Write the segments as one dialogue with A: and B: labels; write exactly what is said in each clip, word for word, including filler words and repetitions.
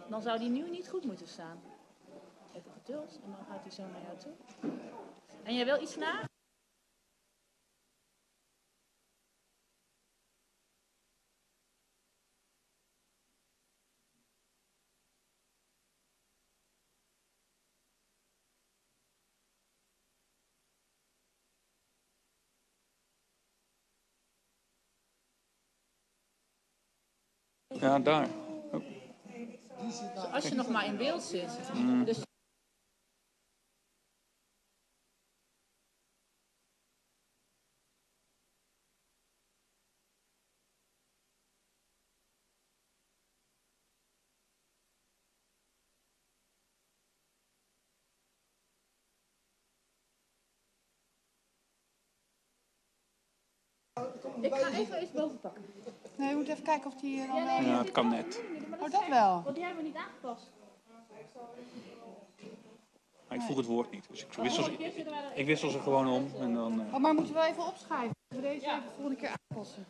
A: Dan zou die nu niet goed moeten staan. Even geduld en dan gaat hij zo naar jou toe. En jij wil iets na?
B: Ja, daar. Oh.
A: Dus als je nog maar in beeld zit.
B: Mm.
A: Dus ik ga even iets boven pakken.
C: Nee, je moet even kijken of die... Dan,
A: Ja, nee,
B: Ja, het kan net.
C: Oh, dat wel.
A: Want die hebben we niet aangepast.
B: Maar ik vroeg het woord niet, dus ik wissel ze, ik wissel ze gewoon om. En dan, uh...
C: Oh, maar moeten we wel even opschrijven. We deze even de volgende keer aanpassen.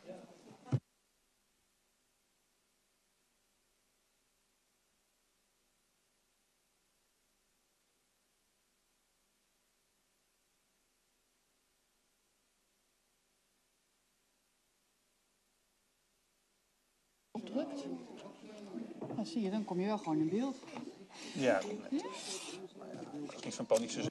C: Opdrukt. Dan zie je, dan kom je wel gewoon in beeld.
B: Ja, komt net. Ja? Ik was niet van paniek zo.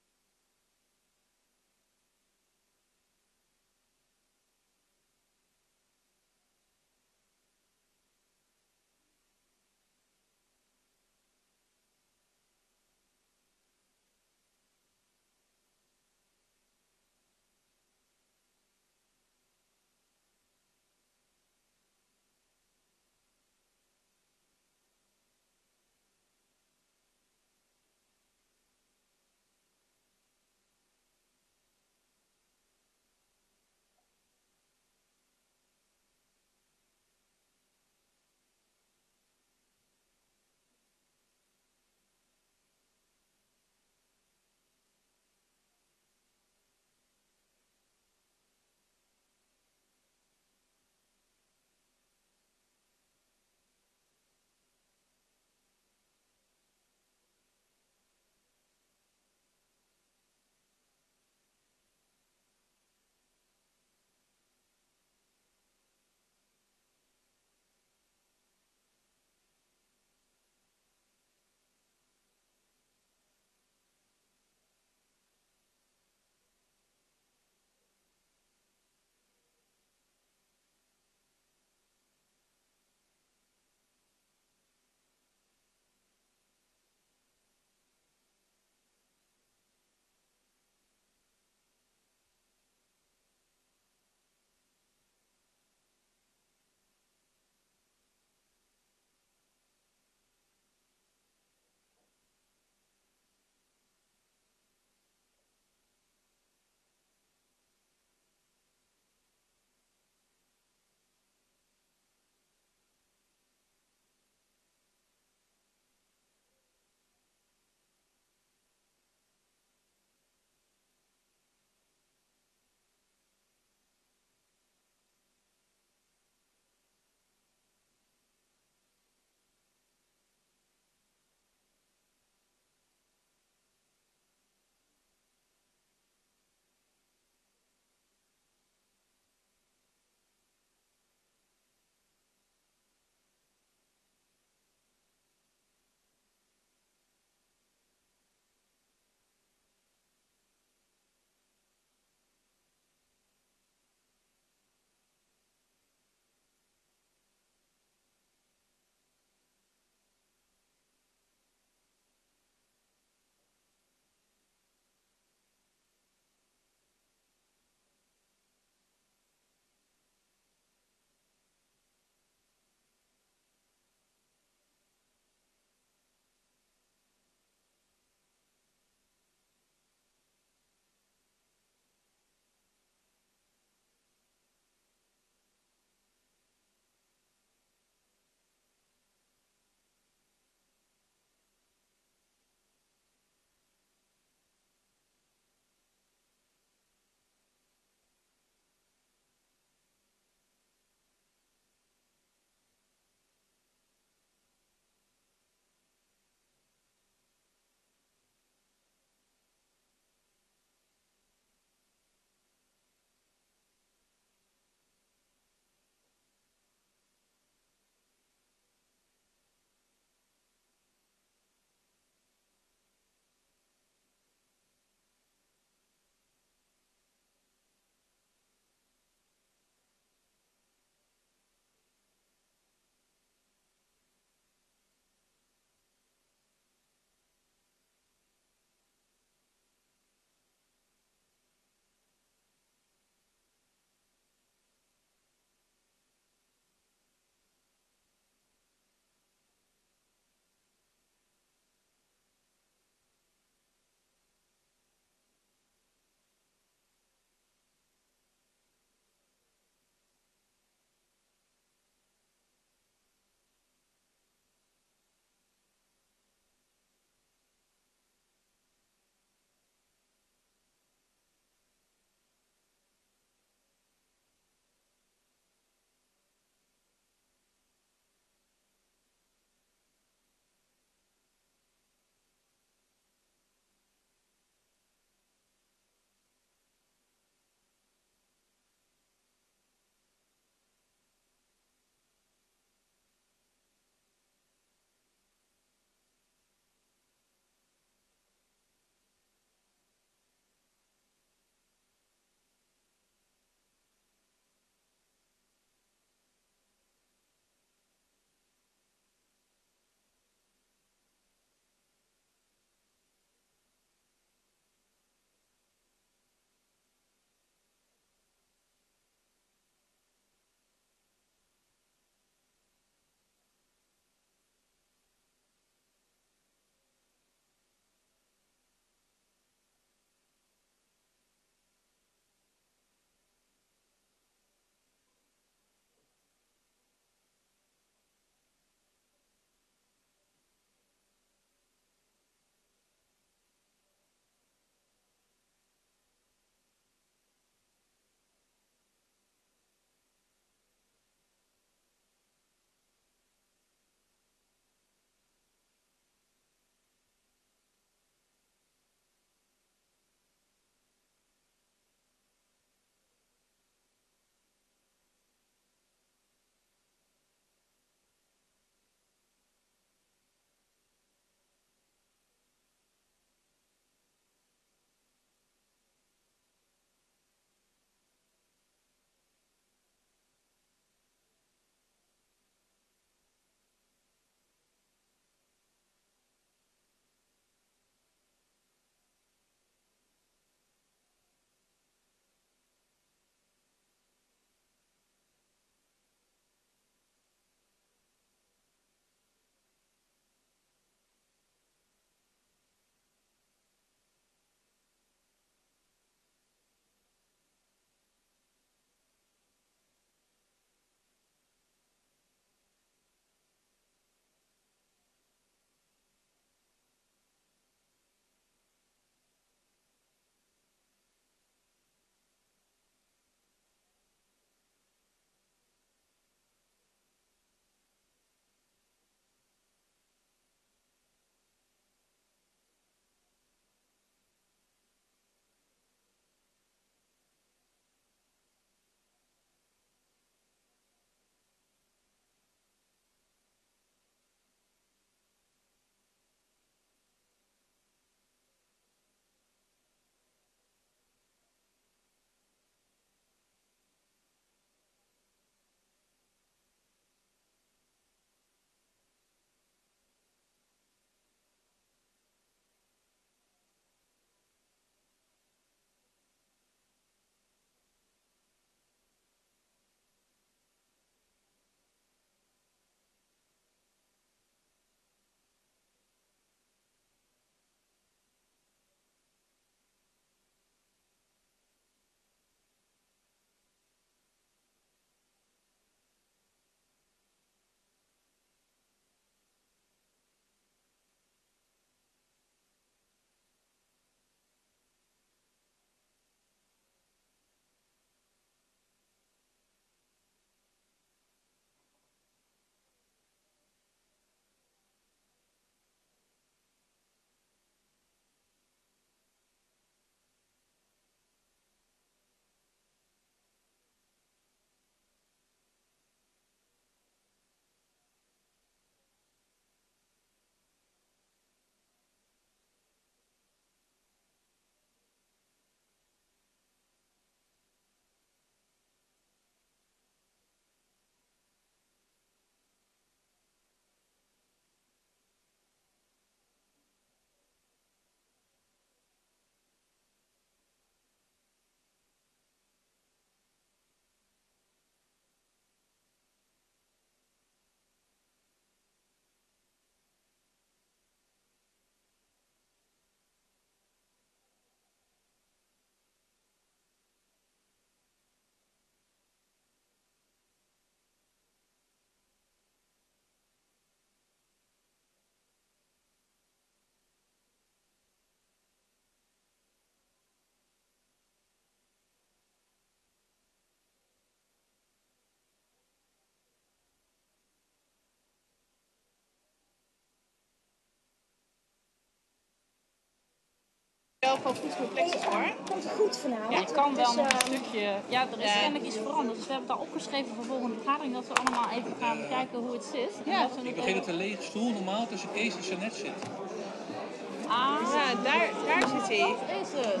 A: gewoon goed complexes hoor.
D: Komt het goed vanavond?
A: Ja, je kan wel
D: dus,
A: nog een
D: uh,
A: stukje... Ja, er is
D: ja.
A: kennelijk iets veranderd. Dus we hebben het al opgeschreven voor de volgende vergadering. Dat we allemaal even gaan kijken hoe het zit. En
C: Ja.
A: dat we
B: Ik
A: het
B: begreep
A: even-
B: dat de lege stoel normaal tussen Kees en Jeannette zit.
A: Ah,
D: ja, daar, daar zit hij.
A: dat is het.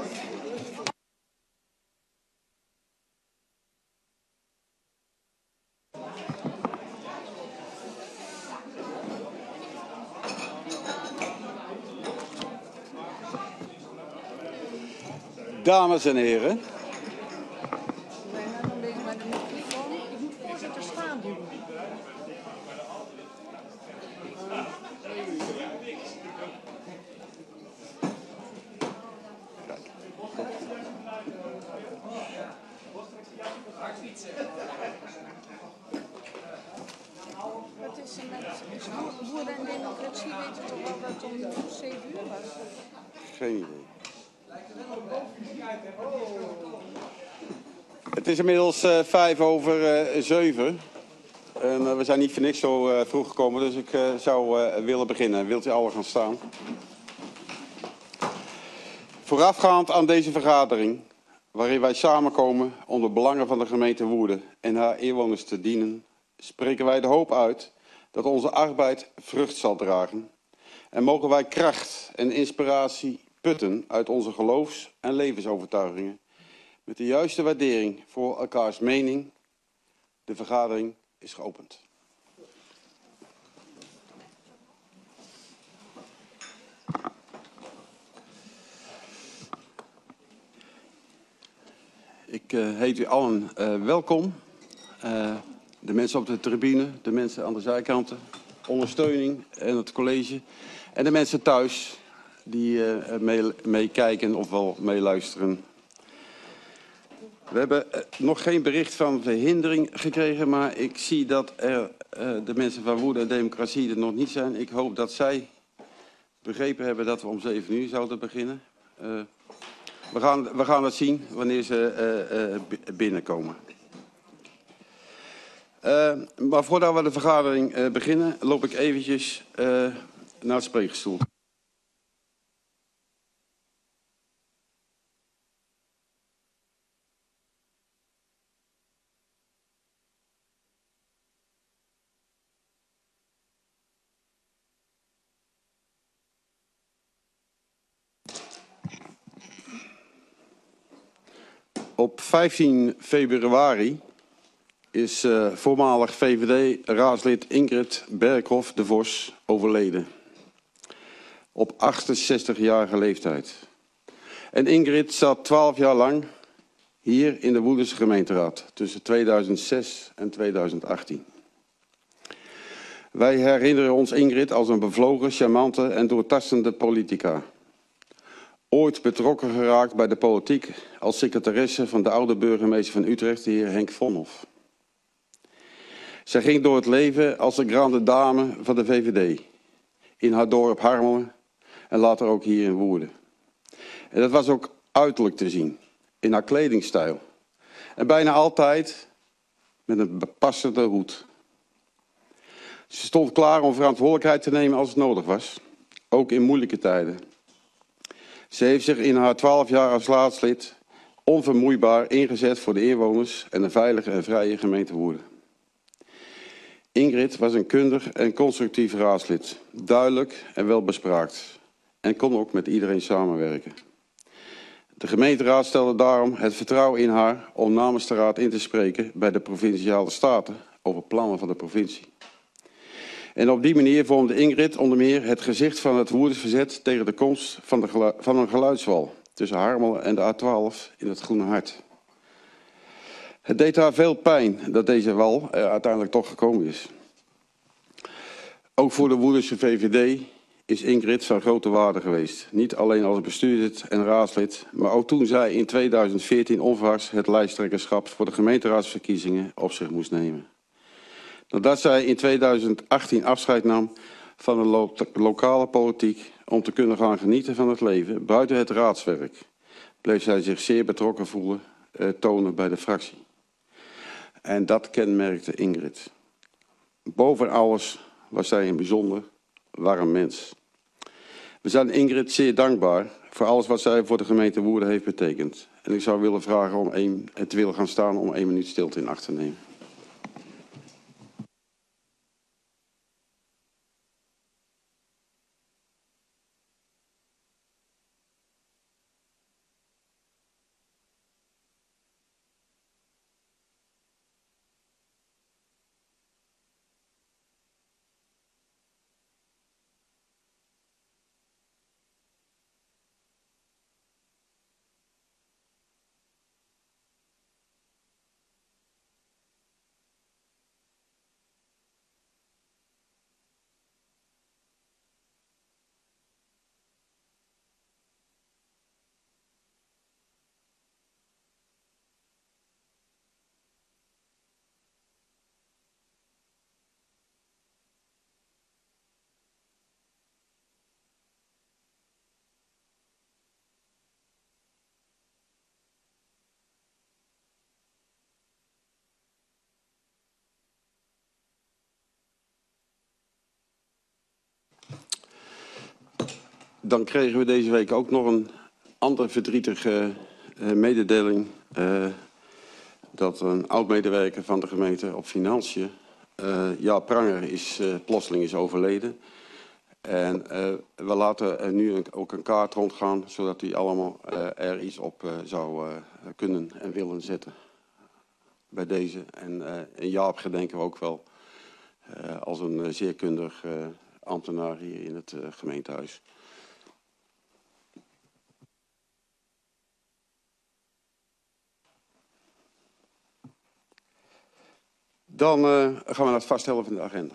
E: Dames en heren,
C: Zijn we dan bezig met de microfoon? Ik moet voorzitter staan doen.
D: Wat is er met is Boeren en Democratie? Weet je toch wel dat het om zeven uur was?
E: geen idee. Het is inmiddels uh, vijf over uh, zeven. En uh, we zijn niet voor niks zo uh, vroeg gekomen, dus ik uh, zou uh, willen beginnen. Wilt u alle gaan staan? Voorafgaand aan deze vergadering, waarin wij samenkomen om de belangen van de gemeente Woerden en haar inwoners te dienen, spreken wij de hoop uit dat onze arbeid vrucht zal dragen. En mogen wij kracht en inspiratie putten uit onze geloofs- en levensovertuigingen met de juiste waardering voor elkaars mening. De vergadering is geopend. Ik uh, heet u allen uh, welkom. Uh, de mensen op de tribune, de mensen aan de zijkanten, ondersteuning en het college. En de mensen thuis die uh, meekijken mee of wel meeluisteren. We hebben uh, nog geen bericht van verhindering gekregen, maar ik zie dat er, uh, de mensen van Woerden en Democratie er nog niet zijn. Ik hoop dat zij begrepen hebben dat we om zeven uur zouden beginnen. Uh, we, gaan, we gaan het zien wanneer ze uh, uh, binnenkomen. Uh, maar voordat we de vergadering uh, beginnen, loop ik eventjes uh, naar het spreekstoel. Op vijftien februari is uh, voormalig V V D-raadslid Ingrid Berghoff de Vos overleden. Op achtenzestigjarige leeftijd. En Ingrid zat twaalf jaar lang hier in de Woerdense gemeenteraad tussen tweeduizend zes en tweeduizend achttien. Wij herinneren ons Ingrid als een bevlogen, charmante en doortastende politica. Ooit betrokken geraakt bij de politiek als secretaresse van de oude burgemeester van Utrecht, de heer Henk Vonhoff. Zij ging door het leven als de grande dame van de V V D. In haar dorp Harmelen en later ook hier in Woerden. En dat was ook uiterlijk te zien, in haar kledingstijl. En bijna altijd met een passende hoed. Ze stond klaar om verantwoordelijkheid te nemen als het nodig was. Ook in moeilijke tijden. Ze heeft zich in haar twaalf jaar als raadslid onvermoeibaar ingezet voor de inwoners en een veilige en vrije gemeente Woerden. Ingrid was een kundig en constructief raadslid, duidelijk en welbespraakt en kon ook met iedereen samenwerken. De gemeenteraad stelde daarom het vertrouwen in haar om namens de raad in te spreken bij de provinciale staten over plannen van de provincie. En op die manier vormde Ingrid onder meer het gezicht van het Woerdens verzet tegen de komst van, de gelu- van een geluidswal tussen Harmelen en de A twaalf in het Groene Hart. Het deed haar veel pijn dat deze wal er uiteindelijk toch gekomen is. Ook voor de Woerdense V V D is Ingrid van grote waarde geweest. Niet alleen als bestuurslid en raadslid, maar ook toen zij in tweeduizend veertien onverwachts het lijsttrekkerschap voor de gemeenteraadsverkiezingen op zich moest nemen. Nadat zij in tweeduizend achttien afscheid nam van de lo- lokale politiek om te kunnen gaan genieten van het leven buiten het raadswerk, bleef zij zich zeer betrokken voelen, eh, tonen bij de fractie. En dat kenmerkte Ingrid. Boven alles was zij een bijzonder warm mens. We zijn Ingrid zeer dankbaar voor alles wat zij voor de gemeente Woerden heeft betekend. En ik zou willen vragen om één, te willen gaan staan om één minuut stilte in acht te nemen. Dan kregen we deze week ook nog een andere verdrietige uh, mededeling. Uh, dat een oud-medewerker van de gemeente op Financiën, uh, Jaap Pranger, is, uh, plotseling is overleden. En uh, we laten er nu een, ook een kaart rondgaan, zodat hij allemaal uh, er iets op uh, zou uh, kunnen en willen zetten. Bij deze. En, uh, en Jaap gedenken we ook wel uh, als een uh, zeer kundig uh, ambtenaar hier in het uh, gemeentehuis. Dan uh, gaan we naar het vaststellen van de agenda.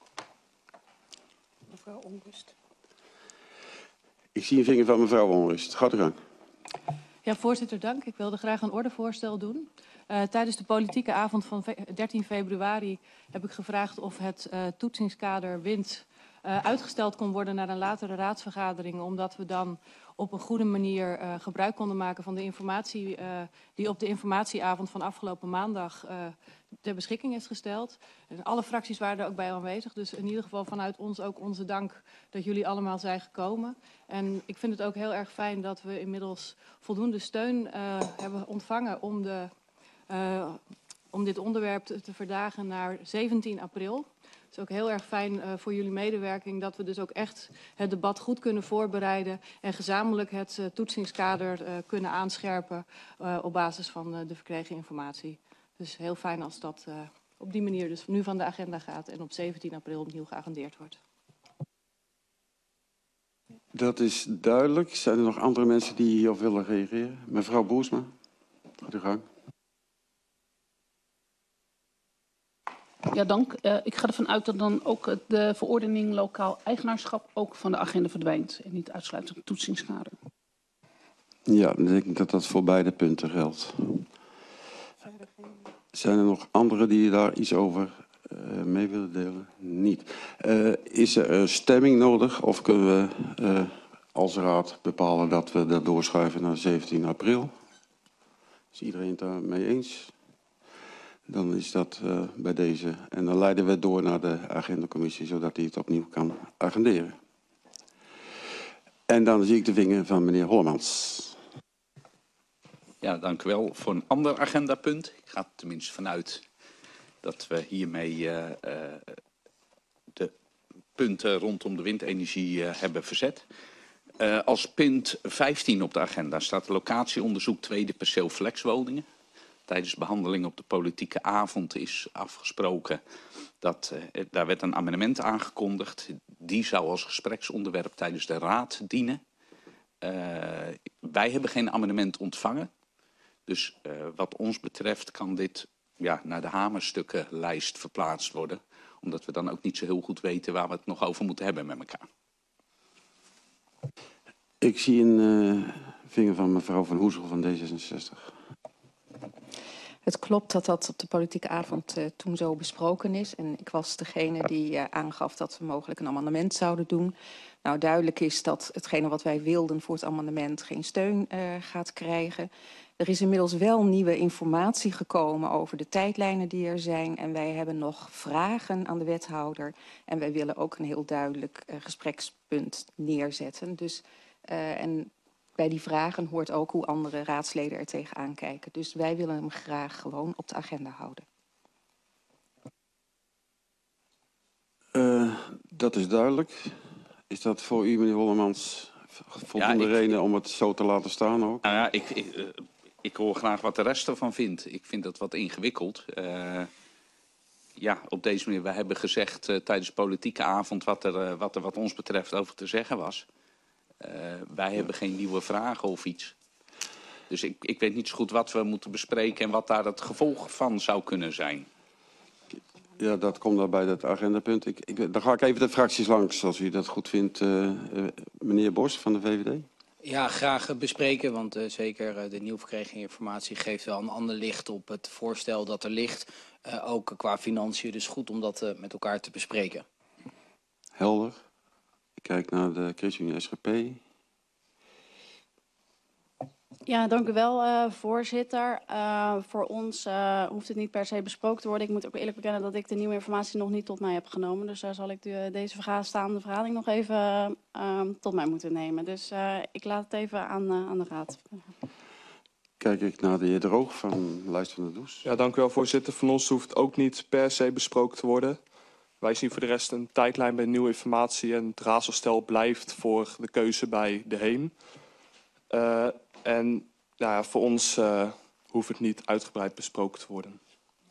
D: Mevrouw Onrust.
E: Ik zie een vinger van mevrouw Onrust. Gaat uw gang.
F: Ja, voorzitter, dank. Ik wilde graag een ordevoorstel doen. Uh, tijdens de politieke avond van dertien februari heb ik gevraagd of het uh, toetsingskader wind uh, uitgesteld kon worden naar een latere raadsvergadering, omdat we dan op een goede manier uh, gebruik konden maken van de informatie uh, die op de informatieavond van afgelopen maandag uh, ter beschikking is gesteld. En alle fracties waren er ook bij aanwezig, dus in ieder geval vanuit ons ook onze dank dat jullie allemaal zijn gekomen. En ik vind het ook heel erg fijn dat we inmiddels voldoende steun uh, hebben ontvangen om, de, uh, om dit onderwerp te, te verdagen naar zeventien april. Het is ook heel erg fijn uh, voor jullie medewerking dat we dus ook echt het debat goed kunnen voorbereiden en gezamenlijk het uh, toetsingskader uh, kunnen aanscherpen uh, op basis van uh, de verkregen informatie. Dus heel fijn als dat uh, op die manier dus nu van de agenda gaat en op zeventien april opnieuw geagendeerd wordt.
E: Dat is duidelijk. Zijn er nog andere mensen die hierop willen reageren? Mevrouw Boersma, gaat uw gang.
G: Ja, dank. Uh, ik ga ervan uit dat dan ook de verordening lokaal eigenaarschap ook van de agenda verdwijnt en niet uitsluitend het toetsingskader.
E: Ja, dan denk ik dat dat voor beide punten geldt. Zijn er nog anderen die daar iets over uh, mee willen delen? Niet. Uh, is er uh, stemming nodig of kunnen we uh, als raad bepalen dat we dat doorschuiven naar zeventien april? Is iedereen het daarmee eens? Dan is dat uh, bij deze. En dan leiden we door naar de agendacommissie, zodat hij het opnieuw kan agenderen. En dan zie ik de vinger van meneer Hollemans.
B: Ja, dank u wel. Voor een ander agendapunt. Ik ga er tenminste vanuit dat we hiermee uh, uh, de punten rondom de windenergie uh, hebben verzet. Uh, als punt vijftien op de agenda staat locatieonderzoek tweede perceel flexwoningen. Tijdens behandeling op de politieke avond is afgesproken dat uh, daar werd een amendement aangekondigd. Die zou als gespreksonderwerp tijdens de raad dienen. Uh, wij hebben geen amendement ontvangen. Dus uh, wat ons betreft kan dit ja, naar de hamerstukkenlijst verplaatst worden. Omdat we dan ook niet zo heel goed weten waar we het nog over moeten hebben met elkaar.
E: Ik zie een uh, vinger van mevrouw Van Hoezel van D zesenzestig.
H: Het klopt dat dat op de politieke avond uh, toen zo besproken is. En ik was degene die uh, aangaf dat we mogelijk een amendement zouden doen. Nou, duidelijk is dat hetgene wat wij wilden voor het amendement geen steun uh, gaat krijgen. Er is inmiddels wel nieuwe informatie gekomen over de tijdlijnen die er zijn. En wij hebben nog vragen aan de wethouder. En wij willen ook een heel duidelijk uh, gesprekspunt neerzetten. Dus, uh, en bij die vragen hoort ook hoe andere raadsleden er tegenaan kijken. Dus wij willen hem graag gewoon op de agenda houden.
E: Uh, dat is duidelijk. Is dat voor u, meneer Hollemans, voldoende
B: Ja, ik,
E: reden om het zo te laten staan ook?
B: Nou ja, ik, ik, uh, ik hoor graag wat de rest ervan vindt. Ik vind dat wat ingewikkeld. Uh, ja, op deze manier. We hebben gezegd uh, tijdens de politieke avond wat er, uh, wat er wat ons betreft over te zeggen was. Uh, wij hebben geen nieuwe vragen of iets. Dus ik, ik weet niet zo goed wat we moeten bespreken en wat daar het gevolg van zou kunnen zijn.
E: Ja, dat komt dan bij dat agendapunt. Ik, ik, dan ga ik even de fracties langs, als u dat goed vindt. Uh, uh, meneer Bos van de V V D.
I: Ja, graag bespreken, want uh, zeker uh, de nieuw verkregen informatie geeft wel een ander licht op het voorstel dat er ligt. Uh, ook qua financiën, dus goed om dat uh, met elkaar te bespreken.
E: Helder. Ik kijk naar de ChristenUnie S G P.
J: Ja, dank u wel, uh, voorzitter. Uh, voor ons uh, hoeft het niet per se besproken te worden. Ik moet ook eerlijk bekennen dat ik de nieuwe informatie nog niet tot mij heb genomen. Dus daar zal ik de, deze verga staande vergadering nog even uh, tot mij moeten nemen. Dus uh, ik laat het even aan, uh, aan de raad.
E: Kijk ik naar de heer Droog van Lijst van de Does.
K: Ja, dank u wel, voorzitter. Van ons hoeft het ook niet per se besproken te worden. Wij zien voor de rest een tijdlijn bij nieuwe informatie en het raadselstel blijft voor de keuze bij de Heem. Uh, en nou ja, voor ons uh, hoeft het niet uitgebreid besproken te worden.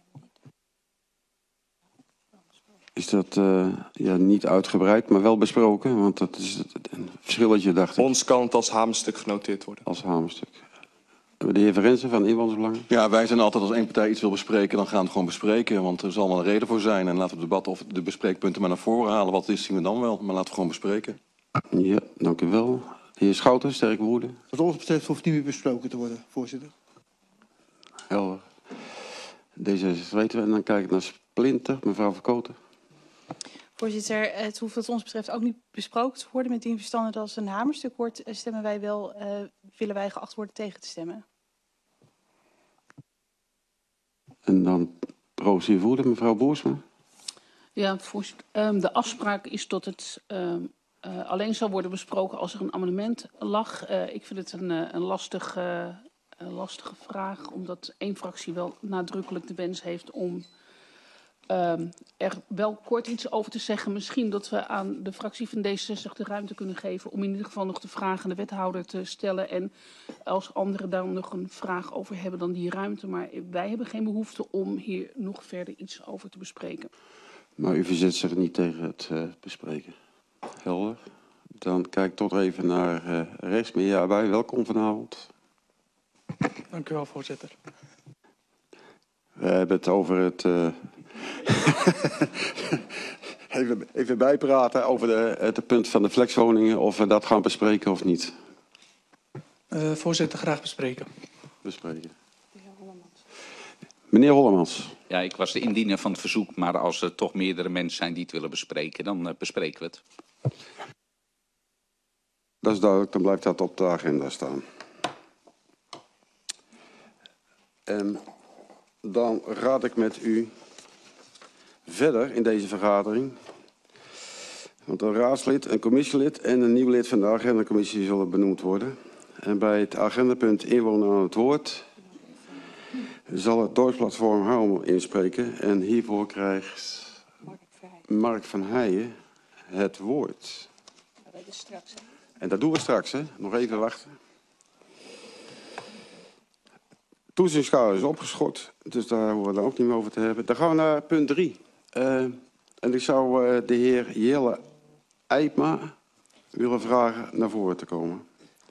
E: Is dat uh, ja, niet uitgebreid, maar wel besproken? Want dat is een verschilletje, dacht ik.
K: Ons kan het als hamerstuk genoteerd worden.
E: Als hamerstuk. De heer Verrensen van Inwonersbelangen.
L: Ja, wij zijn altijd als één partij iets wil bespreken, dan gaan we het gewoon bespreken. Want er zal wel een reden voor zijn. En laten we het debat of de bespreekpunten maar naar voren halen. Wat is, zien we dan wel. Maar laten we gewoon bespreken.
E: Ja, dank u wel. De heer Schouten, sterke woorden.
M: Wat ons betreft hoeft niet meer besproken te worden, voorzitter.
E: Helder. D zesenzestig weten we. En dan kijk ik naar Splinter, mevrouw Verkoten.
A: Voorzitter, het hoeft wat ons betreft ook niet besproken te worden. Met die verstand dat als een hamerstuk wordt, stemmen wij wel, uh, willen wij geacht worden tegen te stemmen.
E: En dan progressief woorden, mevrouw Boersma.
G: Ja, voorzitter. Um, de afspraak is dat het um, uh, alleen zal worden besproken als er een amendement lag. Uh, ik vind het een, uh, een, lastig, uh, een lastige vraag, omdat één fractie wel nadrukkelijk de wens heeft om Um, er wel kort iets over te zeggen. Misschien dat we aan de fractie van D zesenzestig de ruimte kunnen geven om in ieder geval nog de vraag aan de wethouder te stellen. En als anderen daar nog een vraag over hebben, dan die ruimte. Maar wij hebben geen behoefte om hier nog verder iets over te bespreken.
E: Maar u verzet zich niet tegen het uh, bespreken. Helder. Dan kijk ik tot even naar uh, rechts. Meneer Abuij, welkom vanavond.
N: Dank u wel, voorzitter.
E: We hebben het over het... Uh, even, even bijpraten over de, het punt van de flexwoningen, of we dat gaan bespreken of niet.
N: Uh, voorzitter, graag bespreken.
E: Bespreken. Meneer Hollemans.
B: Ja, ik was de indiener van het verzoek, maar als er toch meerdere mensen zijn die het willen bespreken, dan uh, bespreken we het.
E: Dat is duidelijk, dan blijft dat op de agenda staan. En dan raad ik met u verder in deze vergadering. Want een raadslid, een commissielid en een nieuw lid van de agendacommissie zullen benoemd worden. En bij het agendapunt inwonen aan het woord zal het dorpsplatform Haarlem inspreken. En hiervoor krijgt Mark van Heijen het woord. En dat doen we straks, hè? Nog even wachten. Toezichtskader is opgeschort, dus daar hoeven we het ook niet meer over te hebben. Dan gaan we naar punt drie. Uh, en ik zou uh, de heer Jelle Eijpma willen vragen naar voren te komen.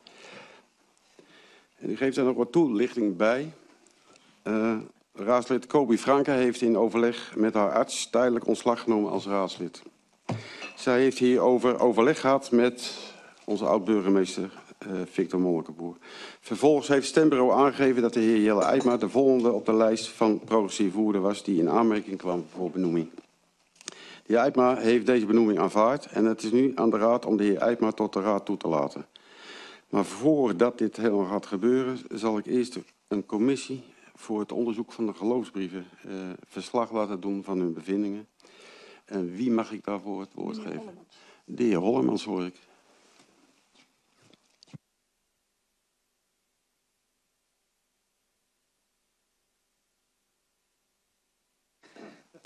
E: En die geeft daar nog wat toelichting bij. Uh, raadslid Kobi Franke heeft in overleg met haar arts tijdelijk ontslag genomen als raadslid. Zij heeft hierover overleg gehad met onze oud-burgemeester uh, Victor Mollekeboer. Vervolgens heeft het stembureau aangegeven dat de heer Jelle Eijpma de volgende op de lijst van progressief woorden was die in aanmerking kwam voor benoeming. De heer Eijpma heeft deze benoeming aanvaard en het is nu aan de raad om de heer Eijpma tot de raad toe te laten. Maar voordat dit helemaal gaat gebeuren, zal ik eerst een commissie voor het onderzoek van de geloofsbrieven uh, verslag laten doen van hun bevindingen. En wie mag ik daarvoor het woord geven? De heer Hollemans hoor ik.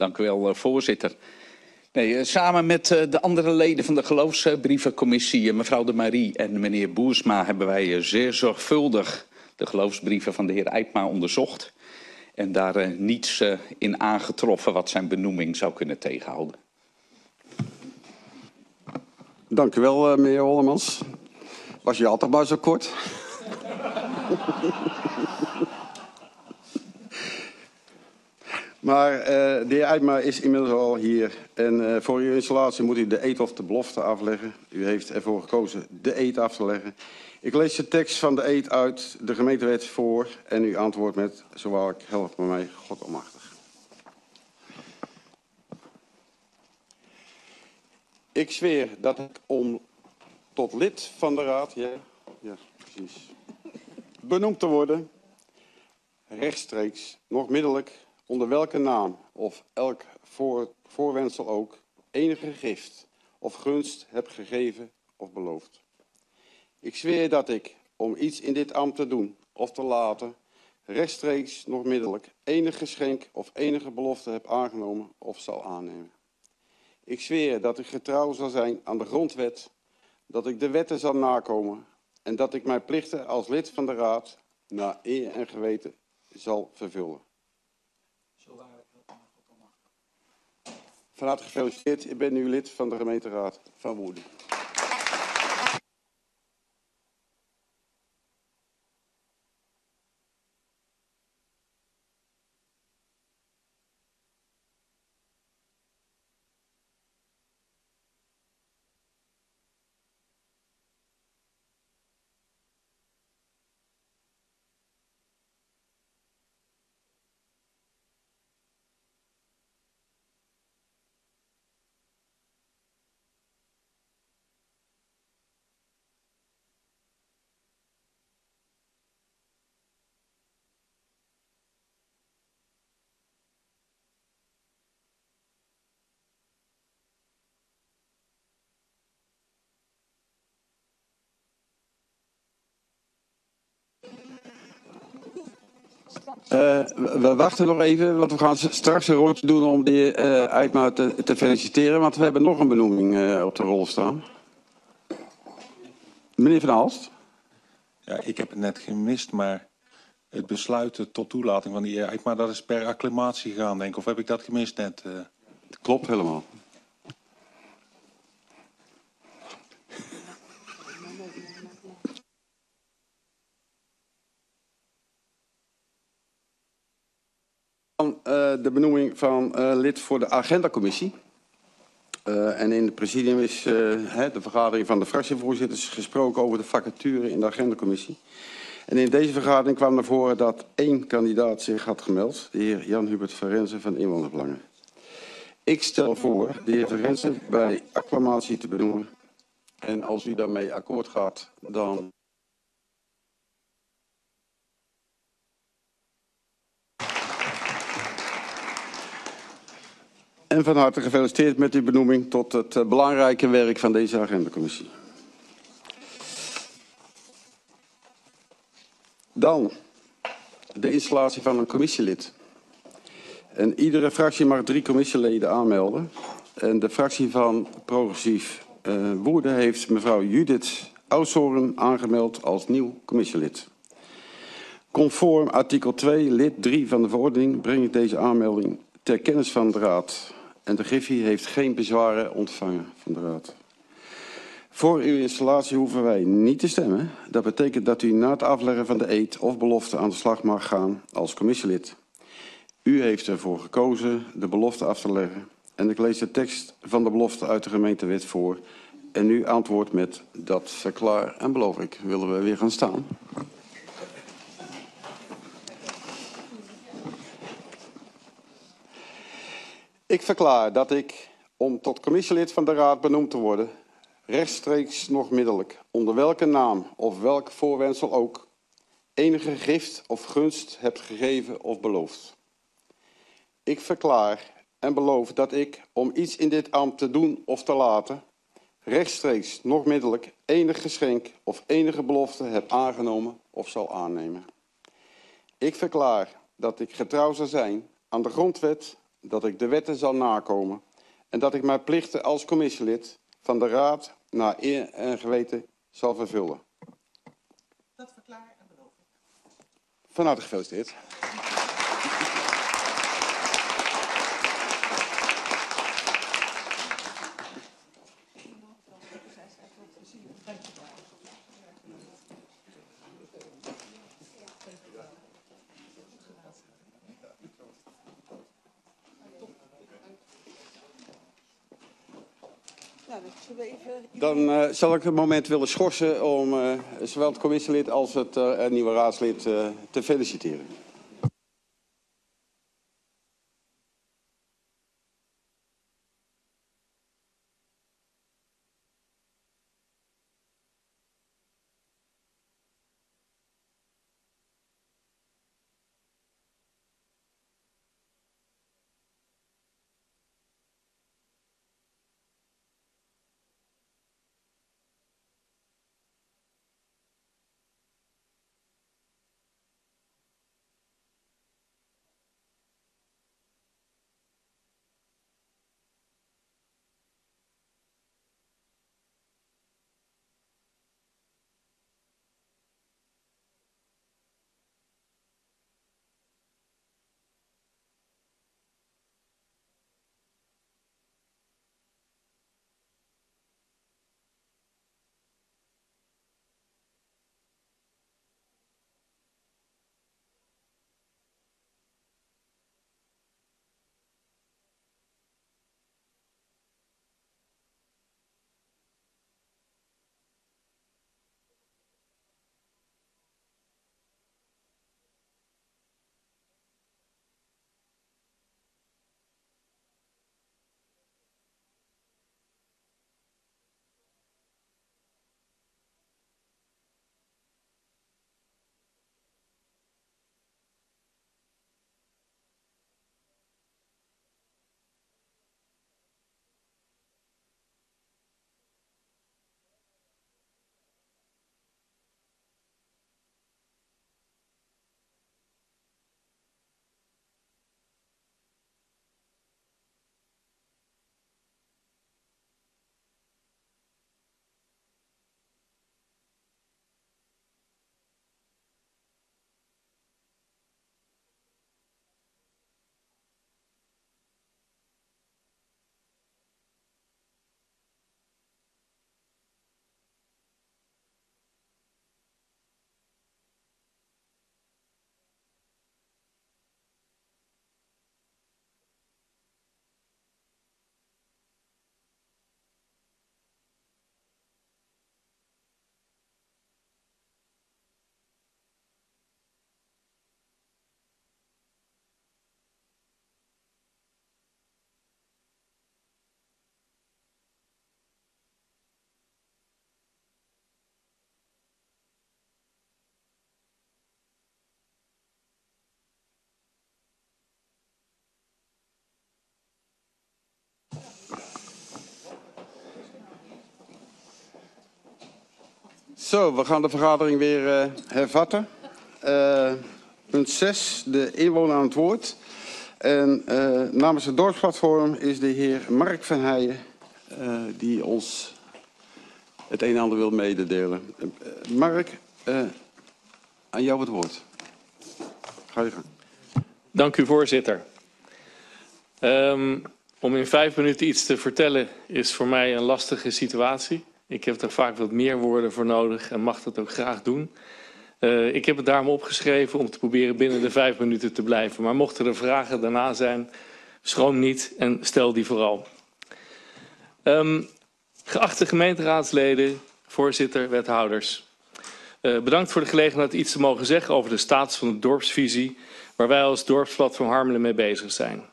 B: Dank u wel, voorzitter. Nee, samen met de andere leden van de geloofsbrievencommissie, mevrouw de Marie en meneer Boersma, hebben wij zeer zorgvuldig de geloofsbrieven van de heer Eijkma onderzocht. En daar uh, niets uh, in aangetroffen wat zijn benoeming zou kunnen tegenhouden.
E: Dank u wel, uh, meneer Hollemans. Was je altijd maar zo kort? Maar uh, de heer Eijkma is inmiddels al hier. En uh, voor uw installatie moet u de eed of de belofte afleggen. U heeft ervoor gekozen de eed af te leggen. Ik lees de tekst van de eed uit de gemeentewet voor en u antwoordt met, zowel ik help me mij, God almachtig. Ik zweer dat ik om tot lid van de raad, ja, ja precies, benoemd te worden, rechtstreeks, nog middelijk, onder welke naam of elk voor, voorwendsel ook, enige gift of gunst heb gegeven of beloofd. Ik zweer dat ik, om iets in dit ambt te doen of te laten, rechtstreeks, nog middelijk, enig geschenk of enige belofte heb aangenomen of zal aannemen. Ik zweer dat ik getrouw zal zijn aan de grondwet, dat ik de wetten zal nakomen en dat ik mijn plichten als lid van de raad naar eer en geweten zal vervullen. Van harte gefeliciteerd, ik ben nu lid van de gemeenteraad van Woerden. Uh, we wachten nog even, want we gaan straks een rondje doen om de heer uh, Eijkma te, te feliciteren. Want we hebben nog een benoeming uh, op de rol staan. Meneer Van Halst.
O: Ja, ik heb het net gemist, maar het besluiten tot toelating van de heer Eijkma, dat is per acclamatie gegaan, denk ik. Of heb ik dat gemist net? Uh...
E: Het klopt helemaal. Uh, de benoeming van uh, lid voor de agendacommissie. Uh, en in het presidium is uh, hè, de vergadering van de fractievoorzitters gesproken over de vacature in de agendacommissie. En in deze vergadering kwam naar voren dat één kandidaat zich had gemeld, de heer Jan-Hubert van Rensen van Inwonersbelangen. Ik stel voor de heer van Rensen bij acclamatie te benoemen. En als u daarmee akkoord gaat, dan... En van harte gefeliciteerd met uw benoeming tot het uh, belangrijke werk van deze agendacommissie. Dan de installatie van een commissielid. En iedere fractie mag drie commissieleden aanmelden. En de fractie van Progressief uh, Woerden heeft mevrouw Judith Oudsoren aangemeld als nieuw commissielid. Conform artikel twee, lid drie van de verordening breng ik deze aanmelding ter kennis van de Raad. En de Griffie heeft geen bezwaren ontvangen van de Raad. Voor uw installatie hoeven wij niet te stemmen. Dat betekent dat u na het afleggen van de eed of belofte aan de slag mag gaan als commissielid. U heeft ervoor gekozen de belofte af te leggen. En ik lees de tekst van de belofte uit de gemeentewet voor. En u antwoordt met dat verklaar en beloof ik. Willen we weer gaan staan? Ik verklaar dat ik, om tot commissielid van de Raad benoemd te worden, rechtstreeks nog middelijk, onder welke naam of welk voorwendsel ook, enige gift of gunst heb gegeven of beloofd. Ik verklaar en beloof dat ik, om iets in dit ambt te doen of te laten, rechtstreeks nog middelijk enig geschenk of enige belofte heb aangenomen of zal aannemen. Ik verklaar dat ik getrouw zal zijn aan de grondwet, dat ik de wetten zal nakomen en dat ik mijn plichten als commissielid van de Raad naar eer en geweten zal vervullen.
P: Dat verklaar en beloof ik.
E: Van harte gefeliciteerd. Dan uh, zal ik het moment willen schorsen om uh, zowel het commissielid als het uh, nieuwe raadslid uh, te feliciteren. Zo, we gaan de vergadering weer uh, hervatten. Uh, punt zes, de inwoner aan het woord. En uh, namens het dorpsplatform is de heer Mark van Heijen, uh, die ons het een en ander wil mededelen. Uh, Mark, uh, aan jou het woord. Ga je gang.
Q: Dank u, voorzitter. Um, om in vijf minuten iets te vertellen is voor mij een lastige situatie. Ik heb er vaak wat meer woorden voor nodig en mag dat ook graag doen. Uh, ik heb het daarom opgeschreven om te proberen binnen de vijf minuten te blijven. Maar mochten er vragen daarna zijn, schroom niet en stel die vooral. Um, geachte gemeenteraadsleden, voorzitter, wethouders. Uh, bedankt voor de gelegenheid iets te mogen zeggen over de status van de dorpsvisie, waar wij als dorpsplatform Harmelen mee bezig zijn.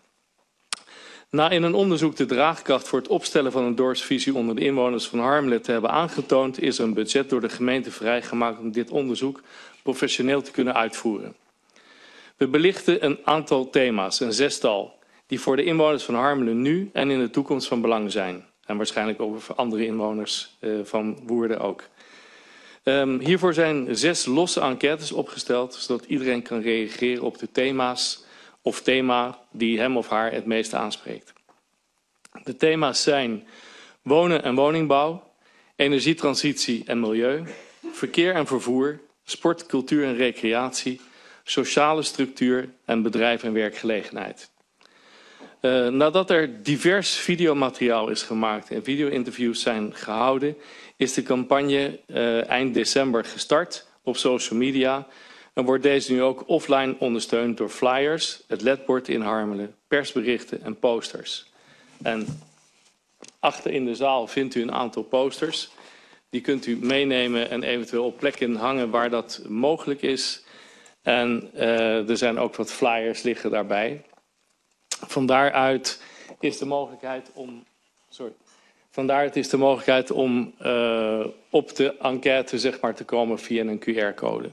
Q: Na in een onderzoek de draagkracht voor het opstellen van een dorpsvisie onder de inwoners van Harmelen te hebben aangetoond, is er een budget door de gemeente vrijgemaakt om dit onderzoek professioneel te kunnen uitvoeren. We belichten een aantal thema's, een zestal, die voor de inwoners van Harmelen nu en in de toekomst van belang zijn. En waarschijnlijk ook voor andere inwoners uh, van Woerden ook. Um, hiervoor zijn zes losse enquêtes opgesteld, zodat iedereen kan reageren op de thema's of thema die hem of haar het meest aanspreekt. De thema's zijn wonen en woningbouw, energietransitie en milieu, verkeer en vervoer, sport, cultuur en recreatie, sociale structuur en bedrijf en werkgelegenheid. Uh, nadat er divers videomateriaal is gemaakt en video-interviews zijn gehouden, is de campagne uh, eind december gestart op social media en wordt deze nu ook offline ondersteund door flyers, het ledbord in Harmelen, persberichten en posters. En achter in de zaal vindt u een aantal posters. Die kunt u meenemen en eventueel op plekken hangen waar dat mogelijk is. En uh, er zijn ook wat flyers liggen daarbij. Van daaruit is de mogelijkheid om, sorry, van daaruit is de mogelijkheid om uh, op de enquête zeg maar, te komen via een Q R-code.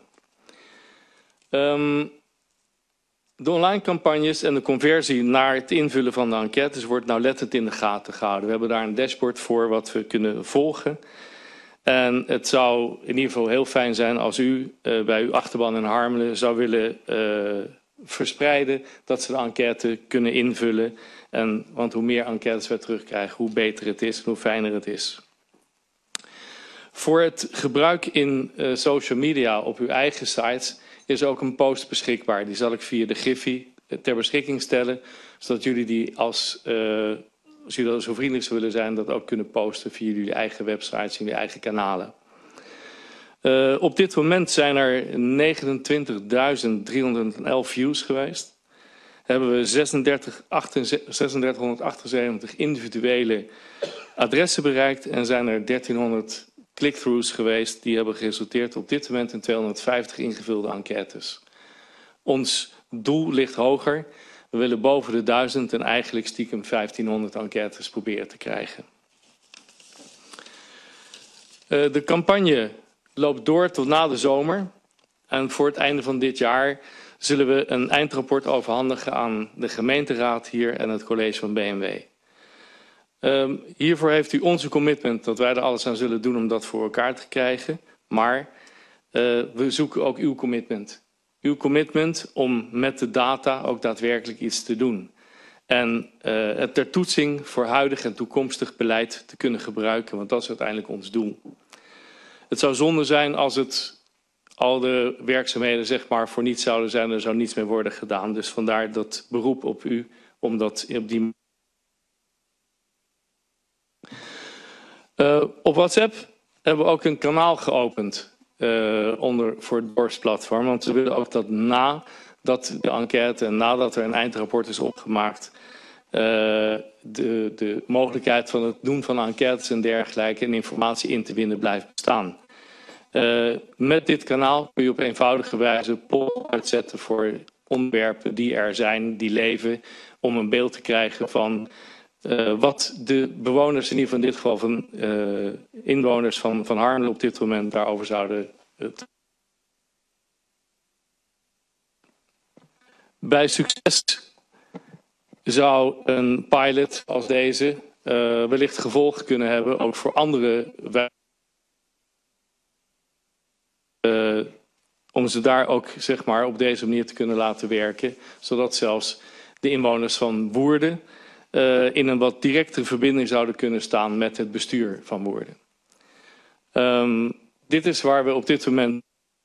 Q: Um, de online campagnes en de conversie naar het invullen van de enquêtes wordt nauwlettend in de gaten gehouden. We hebben daar een dashboard voor wat we kunnen volgen. En het zou in ieder geval heel fijn zijn als u uh, bij uw achterban in Harmelen zou willen uh, verspreiden dat ze de enquête kunnen invullen. En, want hoe meer enquêtes we terugkrijgen, hoe beter het is en hoe fijner het is. Voor het gebruik in uh, social media op uw eigen sites is ook een post beschikbaar. Die zal ik via de Griffie ter beschikking stellen, zodat jullie die als, uh, als jullie zo vriendelijk willen zijn, dat ook kunnen posten via jullie eigen websites en jullie eigen kanalen. Uh, op dit moment zijn er negenentwintigduizend driehonderdelf views geweest. Hebben we zesenzdertighonderdachtenzeventig individuele adressen bereikt en zijn er dertienhonderd click-throughs geweest die hebben geresulteerd op dit moment in tweehonderdvijftig ingevulde enquêtes. Ons doel ligt hoger. We willen boven de duizend en eigenlijk stiekem vijftienhonderd enquêtes proberen te krijgen. Uh, de campagne loopt door tot na de zomer. En voor het einde van dit jaar zullen we een eindrapport overhandigen aan de gemeenteraad hier en het college van B M W. Um, hiervoor heeft u onze commitment dat wij er alles aan zullen doen om dat voor elkaar te krijgen. Maar uh, we zoeken ook uw commitment. Uw commitment om met de data ook daadwerkelijk iets te doen. En uh, het ter toetsing voor huidig en toekomstig beleid te kunnen gebruiken. Want dat is uiteindelijk ons doel. Het zou zonde zijn als het al de werkzaamheden zeg maar, voor niets zouden zijn. Er zou niets meer worden gedaan. Dus vandaar dat beroep op u om dat op die Uh, op WhatsApp hebben we ook een kanaal geopend uh, onder, voor het dorpsplatform. Want we willen ook dat nadat de enquête en nadat er een eindrapport is opgemaakt, uh, de, de mogelijkheid van het doen van enquêtes en dergelijke en informatie in te winnen blijft bestaan. Uh, met dit kanaal kun je op eenvoudige wijze polls uitzetten voor onderwerpen die er zijn, die leven, om een beeld te krijgen van Uh, wat de bewoners, in ieder geval in dit geval van uh, inwoners van, van Harmelen op dit moment daarover zouden. Het... Bij succes zou een pilot als deze uh, wellicht gevolgen kunnen hebben, ook voor andere wijken. Uh, om ze daar ook zeg maar, op deze manier te kunnen laten werken, zodat zelfs de inwoners van Woerden Uh, in een wat directere verbinding zouden kunnen staan met het bestuur van Woerden. Um, dit is waar we op dit moment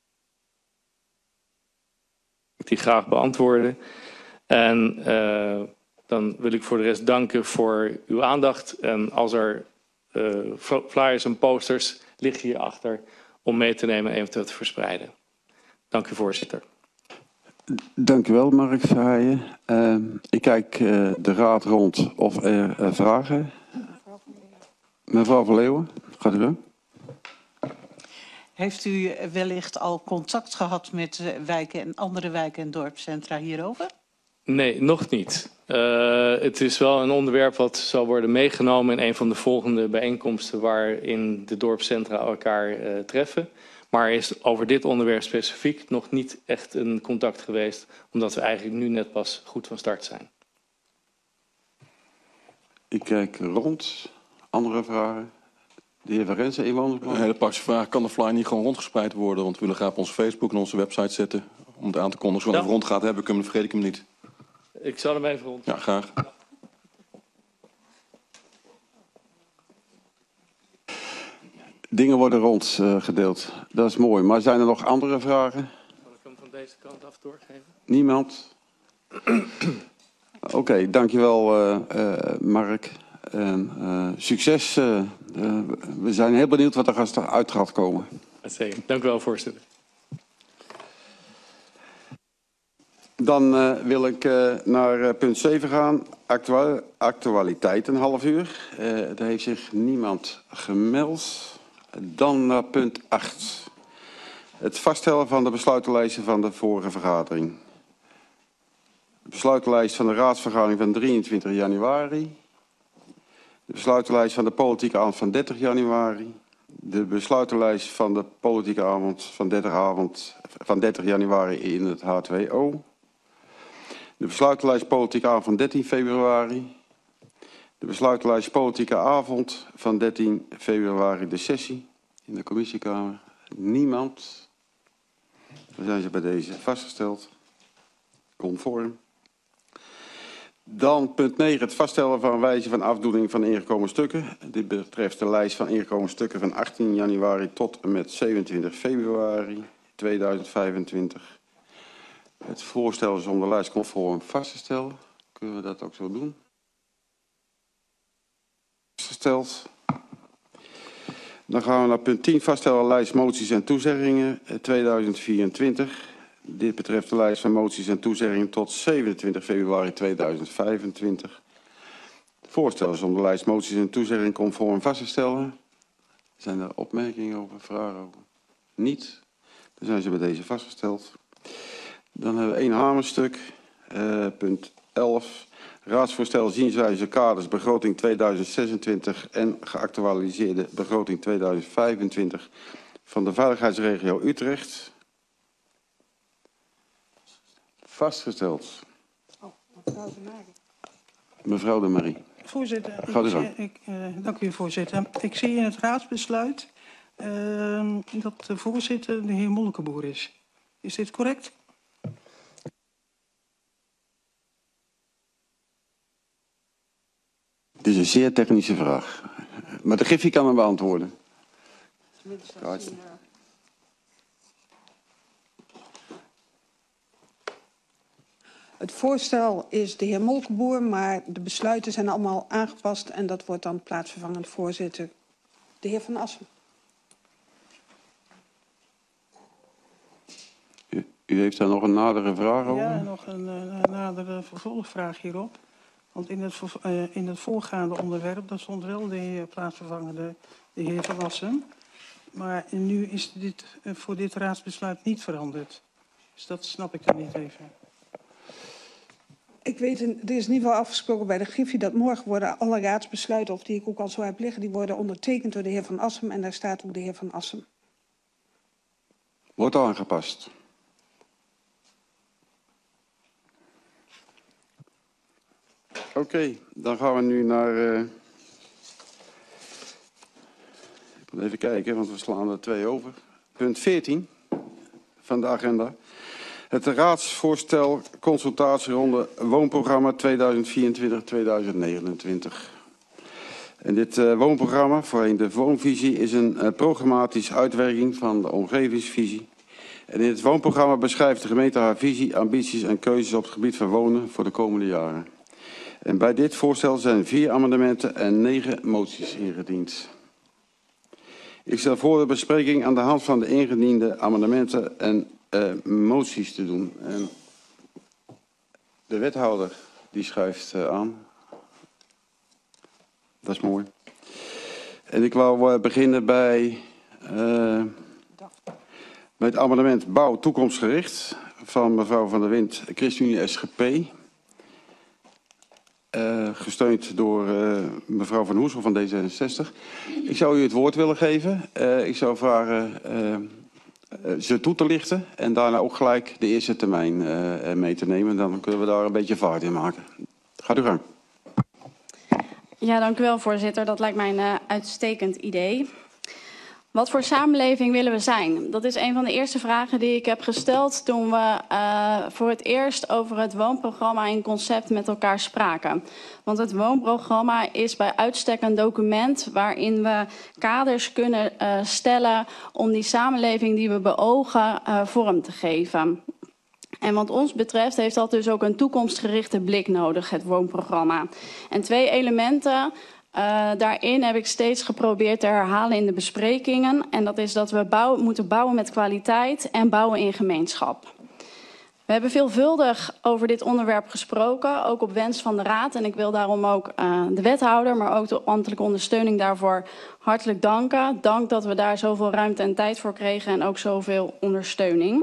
Q: die graag beantwoorden. En uh, dan wil ik voor de rest danken voor uw aandacht. En als er uh, flyers en posters liggen hierachter om mee te nemen en eventueel te verspreiden. Dank u, voorzitter.
E: Dank u wel, Mark Verheijen. Uh, ik kijk uh, de raad rond of er uh, vragen. Mevrouw van Leeuwen, gaat u gang.
P: Heeft u wellicht al contact gehad met wijken en andere wijken en dorpscentra hierover?
Q: Nee, nog niet. Uh, het is wel een onderwerp wat zal worden meegenomen in een van de volgende bijeenkomsten waarin de dorpscentra elkaar uh, treffen. Maar er is over dit onderwerp specifiek nog niet echt een contact geweest, omdat we eigenlijk nu net pas goed van start zijn.
E: Ik kijk rond. Andere vragen? De heer Van Rensen, inwoners.
L: Een hele praktische vraag. Kan de flyer niet gewoon rondgespreid worden? Want we willen graag op onze Facebook en onze website zetten om het aan te kondigen. Zodat het rond gaat hebben, kunnen, vergeet ik hem niet.
Q: Ik zal hem even rond.
L: Ja, graag.
E: Dingen worden rondgedeeld. Uh, dat is mooi. Maar zijn er nog andere vragen?
Q: Zal ik hem van deze kant af doorgeven?
E: Niemand? Oké, okay, dankjewel uh, uh, Mark. En, uh, succes. Uh, uh, we zijn heel benieuwd wat er uit gaat komen.
Q: Zeker. Dank u wel, voorzitter.
E: Dan uh, wil ik uh, naar uh, punt zeven gaan. Actua actualiteit, een half uur. Uh, er heeft zich niemand gemeld. Dan naar punt acht. Het vaststellen van de besluitenlijsten van de vorige vergadering. De besluitenlijst van de raadsvergadering van drieëntwintig januari. De besluitenlijst van de politieke avond van dertig januari. De besluitenlijst van de politieke avond van dertig, avond, van dertig januari in het H twee O. De besluitenlijst politieke avond van dertien februari. De besluitenlijst politieke avond van dertien februari, de sessie in de commissiekamer. Niemand. Dan zijn ze bij deze vastgesteld. Conform. Dan punt negen, het vaststellen van wijze van afdoening van ingekomen stukken. Dit betreft de lijst van ingekomen stukken van achttien januari tot en met zevenentwintig februari tweeduizend vijfentwintig. Het voorstel is om de lijst conform vast te stellen. Kunnen we dat ook zo doen? Vastgesteld. Dan gaan we naar punt tien, vaststellen lijst moties en toezeggingen tweeduizend vierentwintig. Dit betreft de lijst van moties en toezeggingen tot zevenentwintig februari tweeduizend vijfentwintig. Het voorstel is om de lijst moties en toezeggingen conform vast te stellen. Zijn er opmerkingen over, vragen over? Niet. Dan zijn ze bij deze vastgesteld. Dan hebben we één hamerstuk, uh, punt elf. Raadsvoorstel zienswijze kaders begroting tweeduizend zesentwintig en geactualiseerde begroting tweeduizend vijfentwintig van de veiligheidsregio Utrecht. Vastgesteld.
C: Oh, mevrouw de Marie.
E: Mevrouw de Marie.
M: Voorzitter,
E: Gaat u
M: ik, ik, uh, dank u voorzitter. Ik zie in het raadsbesluit uh, dat de voorzitter de heer Molkenboer is. Is dit correct?
E: Het is een zeer technische vraag. Maar de Griffie kan hem beantwoorden.
D: Het voorstel is de heer Molkenboer, maar de besluiten zijn allemaal aangepast en dat wordt dan plaatsvervangend voorzitter de heer Van Assen.
E: U, u heeft daar nog een nadere vraag over?
M: Ja, nog een, een nadere vervolgvraag hierop. Want in het, uh, in het voorgaande onderwerp, daar stond wel de heer plaatsvervangende, de heer Van Assen. Maar nu is dit uh, voor dit raadsbesluit niet veranderd. Dus dat snap ik dan niet even.
D: Ik weet, er is in ieder geval afgesproken bij de Griffie dat morgen worden alle raadsbesluiten, of die ik ook al zo heb liggen, die worden ondertekend door de heer Van Assem en daar staat ook de heer Van Assem.
E: Wordt aangepast. Oké, okay, dan gaan we nu naar... Uh... Ik moet even kijken, want we slaan er twee over. Punt veertien van de agenda. Het raadsvoorstel consultatieronde woonprogramma tweeduizend vierentwintig tot tweeduizend negenentwintig. En dit uh, woonprogramma, voorheen de woonvisie, is een uh, programmatische uitwerking van de omgevingsvisie. En in het woonprogramma beschrijft de gemeente haar visie, ambities en keuzes op het gebied van wonen voor de komende jaren. En bij dit voorstel zijn vier amendementen en negen moties ingediend. Ik stel voor de bespreking aan de hand van de ingediende amendementen en uh, moties te doen. En de wethouder die schuift uh, aan. Dat is mooi. En ik wou uh, beginnen bij, uh, bij het amendement bouw toekomstgericht van mevrouw Van der Wind, ChristenUnie S G P. Uh, gesteund door uh, mevrouw Van Hoesel van D zesenzestig. Ik zou u het woord willen geven. Uh, ik zou vragen uh, uh, ze toe te lichten en daarna ook gelijk de eerste termijn uh, mee te nemen. Dan kunnen we daar een beetje vaart in maken. Gaat u gang.
J: Ja, dank u wel, voorzitter. Dat lijkt mij een uh, uitstekend idee. Wat voor samenleving willen we zijn? Dat is een van de eerste vragen die ik heb gesteld toen we uh, voor het eerst over het woonprogramma in concept met elkaar spraken. Want het woonprogramma is bij uitstek een document waarin we kaders kunnen uh, stellen om die samenleving die we beogen uh, vorm te geven. En wat ons betreft heeft dat dus ook een toekomstgerichte blik nodig, het woonprogramma. En twee elementen. Uh, daarin heb ik steeds geprobeerd te herhalen in de besprekingen. En dat is dat we bouwen, moeten bouwen met kwaliteit en bouwen in gemeenschap. We hebben veelvuldig over dit onderwerp gesproken, ook op wens van de Raad. En ik wil daarom ook uh, de wethouder, maar ook de ambtelijke ondersteuning daarvoor hartelijk danken. Dank dat we daar zoveel ruimte en tijd voor kregen en ook zoveel ondersteuning.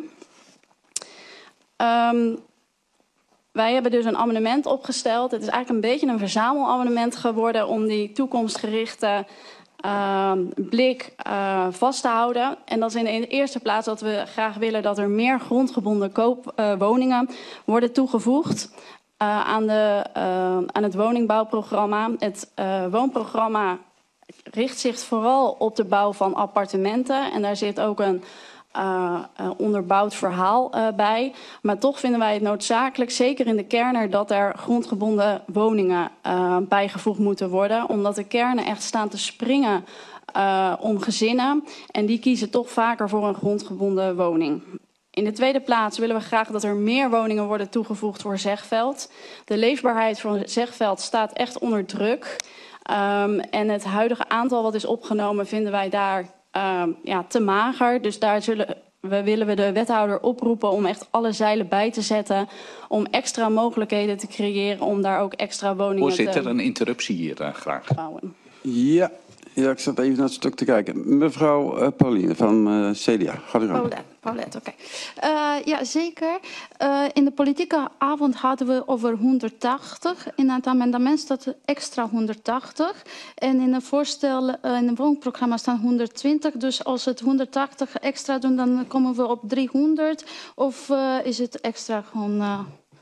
J: Um, Wij hebben dus een amendement opgesteld. Het is eigenlijk een beetje een verzamelamendement geworden om die toekomstgerichte uh, blik uh, vast te houden. En dat is in de eerste plaats dat we graag willen dat er meer grondgebonden koopwoningen uh, worden toegevoegd uh, aan, de, uh, aan het woningbouwprogramma. Het uh, woonprogramma richt zich vooral op de bouw van appartementen. En daar zit ook een Uh, uh, onderbouwd verhaal uh, bij. Maar toch vinden wij het noodzakelijk, zeker in de kernen, dat er grondgebonden woningen uh, bijgevoegd moeten worden. Omdat de kernen echt staan te springen uh, om gezinnen. En die kiezen toch vaker voor een grondgebonden woning. In de tweede plaats willen we graag dat er meer woningen worden toegevoegd voor Zegveld. De leefbaarheid van Zegveld staat echt onder druk. Um, en het huidige aantal wat is opgenomen vinden wij daar Uh, ja, te mager. Dus daar zullen we, willen we de wethouder oproepen om echt alle zeilen bij te zetten. Om extra mogelijkheden te creëren om daar ook extra woningen
B: Voorzitter,
J: te
B: Voorzitter, een interruptie hier uh, graag.
J: bouwen.
E: Ja, ja, ik zat even naar het stuk te kijken. Mevrouw uh, Pauline van uh, C D A, gaat u gang.
R: Paulette, Paulette, oké. Okay. Uh, ja, zeker. Uh, in de politieke avond hadden we over honderdtachtig. In het amendement staat extra honderdtachtig. En in het voorstel, uh, in het woonprogramma staan honderdtwintig. Dus als het honderdtachtig extra doen, dan komen we op driehonderd. Of uh, is het extra gewoon... Uh...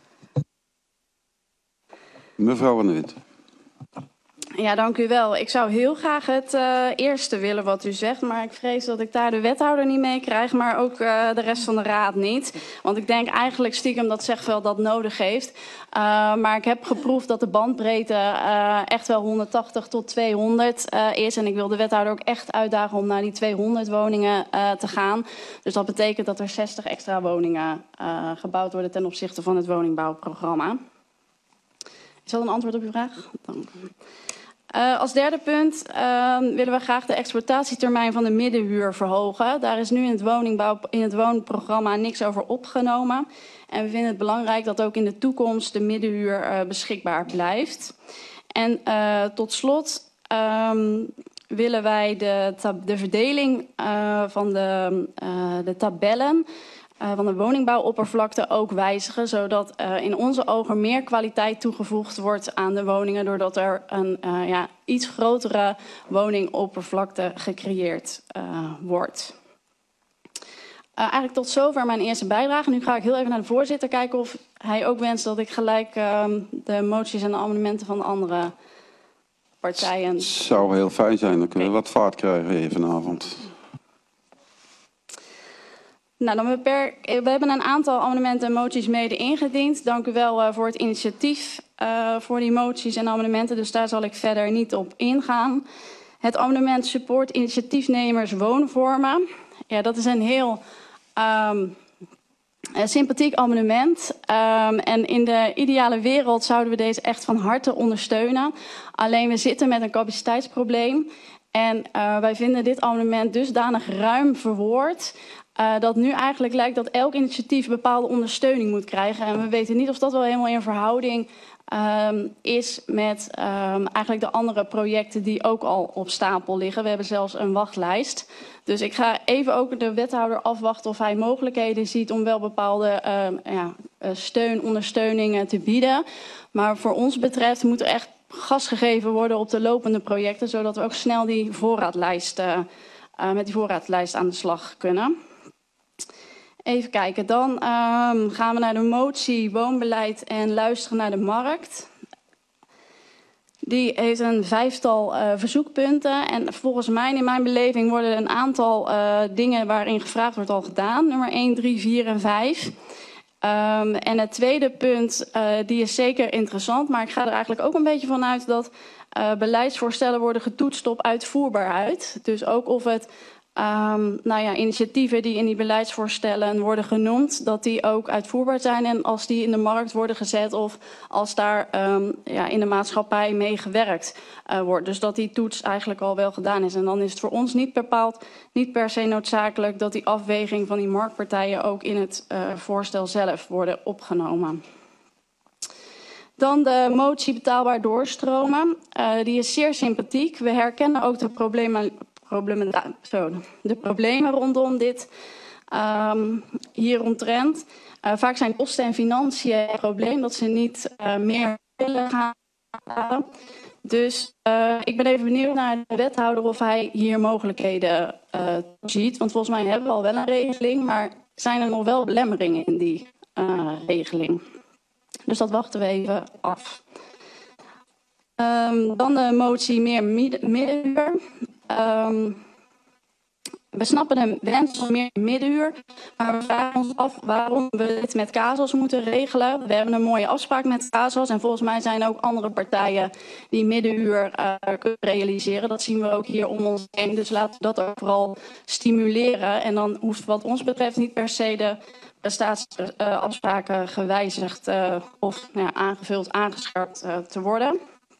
E: Mevrouw van der Wint.
J: Ja, dank u wel. Ik zou heel graag het uh, eerste willen wat u zegt, maar ik vrees dat ik daar de wethouder niet mee krijg, maar ook uh, de rest van de raad niet. Want ik denk eigenlijk stiekem dat Zegveld dat nodig heeft. Uh, maar ik heb geproefd dat de bandbreedte uh, echt wel honderdtachtig tot tweehonderd uh, is. En ik wil de wethouder ook echt uitdagen om naar die tweehonderd woningen uh, te gaan. Dus dat betekent dat er zestig extra woningen uh, gebouwd worden ten opzichte van het woningbouwprogramma. Is dat een antwoord op uw vraag? Dank u. Uh, als derde punt uh, willen we graag de exploitatietermijn van de middenhuur verhogen. Daar is nu in het, woningbouw, in het woonprogramma niks over opgenomen. En we vinden het belangrijk dat ook in de toekomst de middenhuur uh, beschikbaar blijft. En uh, tot slot um, willen wij de, de verdeling uh, van de, uh, de tabellen Uh, van de woningbouwoppervlakte ook wijzigen, zodat uh, in onze ogen meer kwaliteit toegevoegd wordt aan de woningen, doordat er een uh, ja, iets grotere woningoppervlakte gecreëerd uh, wordt. Uh, eigenlijk tot zover mijn eerste bijdrage. Nu ga ik heel even naar de voorzitter kijken of hij ook wenst dat ik gelijk uh, de moties en de amendementen van de andere partijen...
E: Het zou heel fijn zijn, dan kunnen we wat vaart krijgen hier vanavond.
J: Nou, dan beperk... We hebben een aantal amendementen en moties mede ingediend. Dank u wel uh, voor het initiatief uh, voor die moties en amendementen. Dus daar zal ik verder niet op ingaan. Het amendement support initiatiefnemers woonvormen. Ja, dat is een heel um, een sympathiek amendement. Um, en in de ideale wereld zouden we deze echt van harte ondersteunen. Alleen we zitten met een capaciteitsprobleem. En uh, wij vinden dit amendement dusdanig ruim verwoord... Uh, dat nu eigenlijk lijkt dat elk initiatief bepaalde ondersteuning moet krijgen. En we weten niet of dat wel helemaal in verhouding um, is met um, eigenlijk de andere projecten die ook al op stapel liggen. We hebben zelfs een wachtlijst. Dus ik ga even ook de wethouder afwachten of hij mogelijkheden ziet om wel bepaalde uh, ja, steun, ondersteuningen te bieden. Maar voor ons betreft moet er echt gas gegeven worden op de lopende projecten, zodat we ook snel die voorraadlijst, uh, uh, met die voorraadlijst aan de slag kunnen. Even kijken, dan um, gaan we naar de motie woonbeleid en luisteren naar de markt. Die heeft een vijftal uh, verzoekpunten. En volgens mij, in mijn beleving, worden een aantal uh, dingen waarin gevraagd wordt al gedaan. Nummer één, drie, vier en vijf. Um, en het tweede punt, uh, die is zeker interessant. Maar ik ga er eigenlijk ook een beetje van uit dat uh, beleidsvoorstellen worden getoetst op uitvoerbaarheid. Dus ook of het um, nou ja, initiatieven die in die beleidsvoorstellen worden genoemd, dat die ook uitvoerbaar zijn. En als die in de markt worden gezet of als daar um, ja, in de maatschappij mee gewerkt uh, wordt. Dus dat die toets eigenlijk al wel gedaan is. En dan is het voor ons niet bepaald, niet per se noodzakelijk dat die afweging van die marktpartijen ook in het uh, voorstel zelf worden opgenomen. Dan de motie betaalbaar doorstromen. Uh, die is zeer sympathiek. We herkennen ook de problemen, problemen, zo, de problemen rondom dit um, hieromtrent. Uh, vaak zijn kosten en financiën het probleem dat ze niet uh, meer willen gaan. Dus uh, ik ben even benieuwd naar de wethouder of hij hier mogelijkheden uh, ziet. Want volgens mij hebben we al wel een regeling, maar zijn er nog wel belemmeringen in die uh, regeling? Dus dat wachten we even af. Um, dan de motie meer middenuur. Um, we snappen de wens van meer middenuur, maar we vragen ons af waarom we dit met Cazals moeten regelen. We hebben een mooie afspraak met Cazals en volgens mij zijn er ook andere partijen die middenuur uh, kunnen realiseren. Dat zien we ook hier om ons heen, dus laten we dat ook vooral stimuleren. En dan hoeft wat ons betreft niet per se de prestatieafspraken gewijzigd uh, of nou ja, aangevuld, aangescherpt uh, te worden.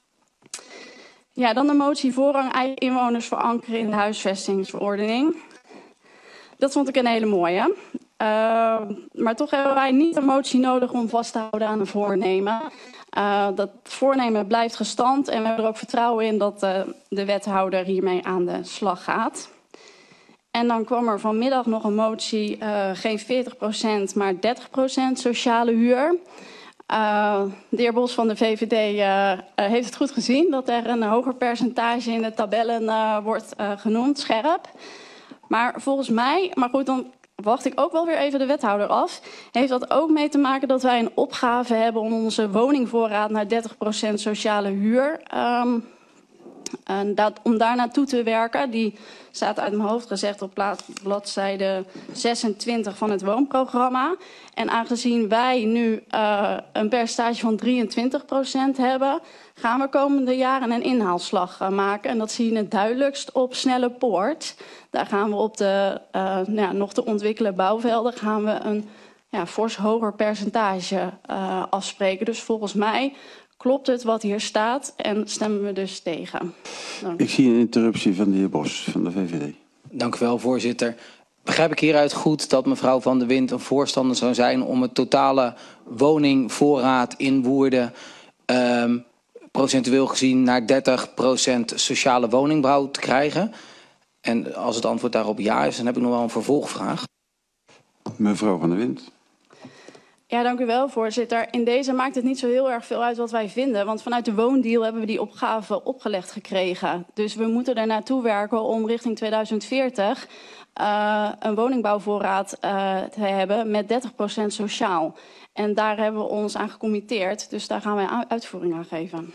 J: Ja, dan de motie voorrang eigen inwoners verankeren in de huisvestingsverordening. Dat vond ik een hele mooie. Uh, maar toch hebben wij niet een motie nodig om vast te houden aan een voornemen. Uh, dat voornemen blijft gestand en we hebben er ook vertrouwen in dat uh, de wethouder hiermee aan de slag gaat. En dan kwam er vanmiddag nog een motie, uh, geen veertig procent, maar dertig procent sociale huur. Uh, de heer Bos van de V V D uh, uh, heeft het goed gezien dat er een hoger percentage in de tabellen uh, wordt uh, genoemd, scherp. Maar volgens mij, maar goed, dan wacht ik ook wel weer even de wethouder af. Heeft dat ook mee te maken dat wij een opgave hebben om onze woningvoorraad naar dertig procent sociale huur um, en dat, om daar naartoe te werken. Die staat uit mijn hoofd gezegd op bladzijde zesentwintig van het woonprogramma. En aangezien wij nu uh, een percentage van drieëntwintig procent hebben, gaan we komende jaren een inhaalslag uh, maken. En dat zie je het duidelijkst op Snelle Poort. Daar gaan we op de uh, nou ja, nog te ontwikkelen bouwvelden gaan we een ja, fors hoger percentage uh, afspreken. Dus volgens mij klopt het wat hier staat en stemmen we dus tegen. Dank.
E: Ik zie een interruptie van de heer Bos van de V V D.
I: Dank u wel, voorzitter. Begrijp ik hieruit goed dat mevrouw Van der Wind een voorstander zou zijn om het totale woningvoorraad in Woerden um, procentueel gezien naar dertig procent sociale woningbouw te krijgen? En als het antwoord daarop ja is, dan heb ik nog wel een vervolgvraag.
E: Mevrouw Van der Wind.
J: Ja, dank u wel, voorzitter. In deze maakt het niet zo heel erg veel uit wat wij vinden. Want vanuit de woondeal hebben we die opgave opgelegd gekregen. Dus we moeten er naartoe werken om richting tweeduizend veertig uh, een woningbouwvoorraad uh, te hebben met dertig procent sociaal. En daar hebben we ons aan gecommitteerd. Dus daar gaan wij uitvoering aan geven.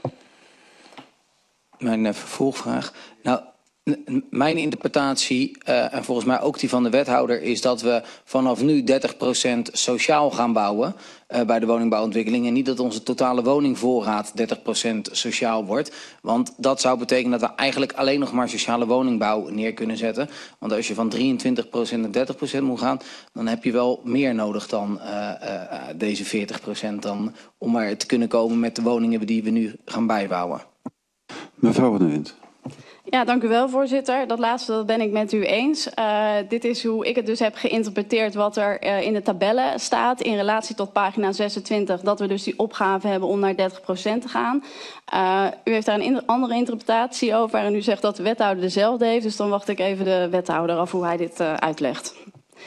I: Mijn uh, vervolgvraag. Nou, mijn interpretatie, uh, en volgens mij ook die van de wethouder, is dat we vanaf nu dertig procent sociaal gaan bouwen uh, bij de woningbouwontwikkeling. En niet dat onze totale woningvoorraad dertig procent sociaal wordt. Want dat zou betekenen dat we eigenlijk alleen nog maar sociale woningbouw neer kunnen zetten. Want als je van drieëntwintig procent naar dertig procent moet gaan, dan heb je wel meer nodig dan uh, uh, deze veertig procent dan om er te kunnen komen met de woningen die we nu gaan bijbouwen.
E: Mevrouw Van der Wind.
J: Ja, dank u wel, voorzitter. Dat laatste dat ben ik met u eens. Uh, dit is hoe ik het dus heb geïnterpreteerd wat er uh, in de tabellen staat in relatie tot pagina zesentwintig. Dat we dus die opgave hebben om naar dertig procent te gaan. Uh, u heeft daar een in andere interpretatie over en u zegt dat de wethouder dezelfde heeft. Dus dan wacht ik even de wethouder af hoe hij dit uh, uitlegt.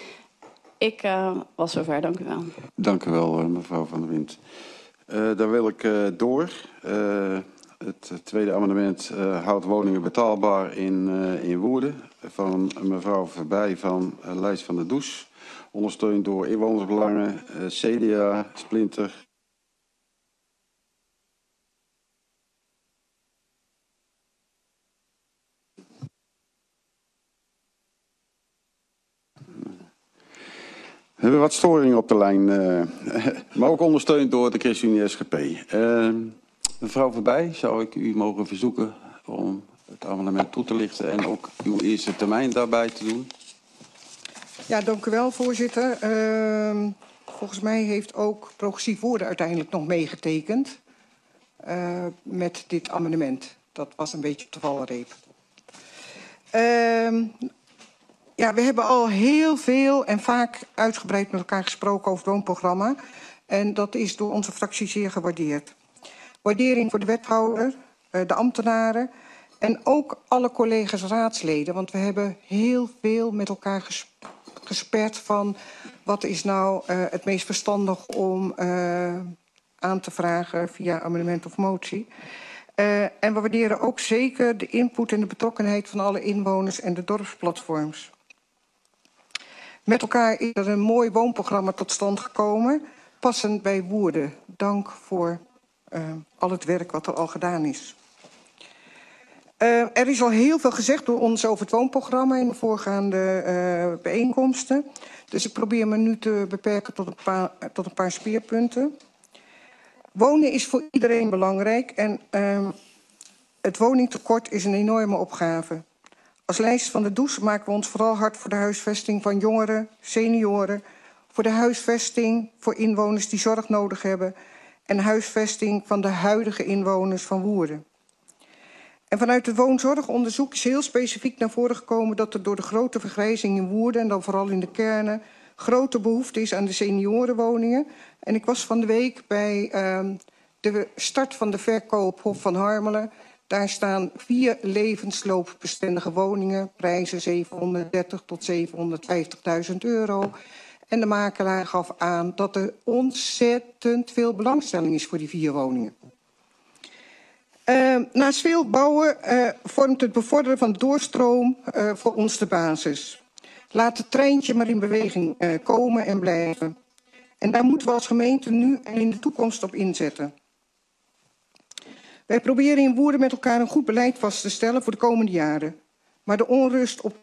J: Ik uh, was zover, dank u wel.
E: Dank u wel, mevrouw Van der Wind. Uh, dan wil ik uh, door. Uh, Het tweede amendement uh, houdt woningen betaalbaar in, uh, in Woerden. Van mevrouw Verbij van uh, Lijst van der Does. Ondersteund door inwonersbelangen, uh, C D A, Splinter. We hebben wat storingen op de lijn, uh, maar ook ondersteund door de ChristenUnie S G P. Uh, mevrouw Verbij, zou ik u mogen verzoeken om het amendement toe te lichten en ook uw eerste termijn daarbij te doen?
S: Ja, dank u wel, voorzitter. Uh, volgens mij heeft ook Progressief Woerden uiteindelijk nog meegetekend uh, met dit amendement. Dat was een beetje op de valreep. Uh, ja, we hebben al heel veel en vaak uitgebreid met elkaar gesproken over het woonprogramma. En dat is door onze fractie zeer gewaardeerd. Waardering voor de wethouder, uh, de ambtenaren en ook alle collega's raadsleden. Want we hebben heel veel met elkaar gesproken. Gesperd van wat is nou uh, het meest verstandig om uh, aan te vragen via amendement of motie. Uh, en we waarderen ook zeker de input en de betrokkenheid van alle inwoners en de dorpsplatforms. Met elkaar is er een mooi woonprogramma tot stand gekomen, passend bij Woerden. Dank voor uh, al het werk wat er al gedaan is. Uh, er is al heel veel gezegd door ons over het woonprogramma in de voorgaande uh, bijeenkomsten. Dus ik probeer me nu te beperken tot een paar, tot een paar speerpunten. Wonen is voor iedereen belangrijk en uh, het woningtekort is een enorme opgave. Als lijst van de D O E S maken we ons vooral hard voor de huisvesting van jongeren, senioren, voor de huisvesting voor inwoners die zorg nodig hebben en huisvesting van de huidige inwoners van Woerden. En vanuit het woonzorgonderzoek is heel specifiek naar voren gekomen dat er door de grote vergrijzing in Woerden en dan vooral in de kernen grote behoefte is aan de seniorenwoningen. En ik was van de week bij uh, de start van de verkoop Hof van Harmelen. Daar staan vier levensloopbestendige woningen, prijzen zevenhonderddertig tot zevenhonderdvijftigduizend euro. En de makelaar gaf aan dat er ontzettend veel belangstelling is voor die vier woningen. Uh, naast veel bouwen uh, vormt het bevorderen van doorstroom uh, voor ons de basis. Laat het treintje maar in beweging uh, komen en blijven. En daar moeten we als gemeente nu en in de toekomst op inzetten. Wij proberen in Woerden met elkaar een goed beleid vast te stellen voor de komende jaren. Maar de onrust op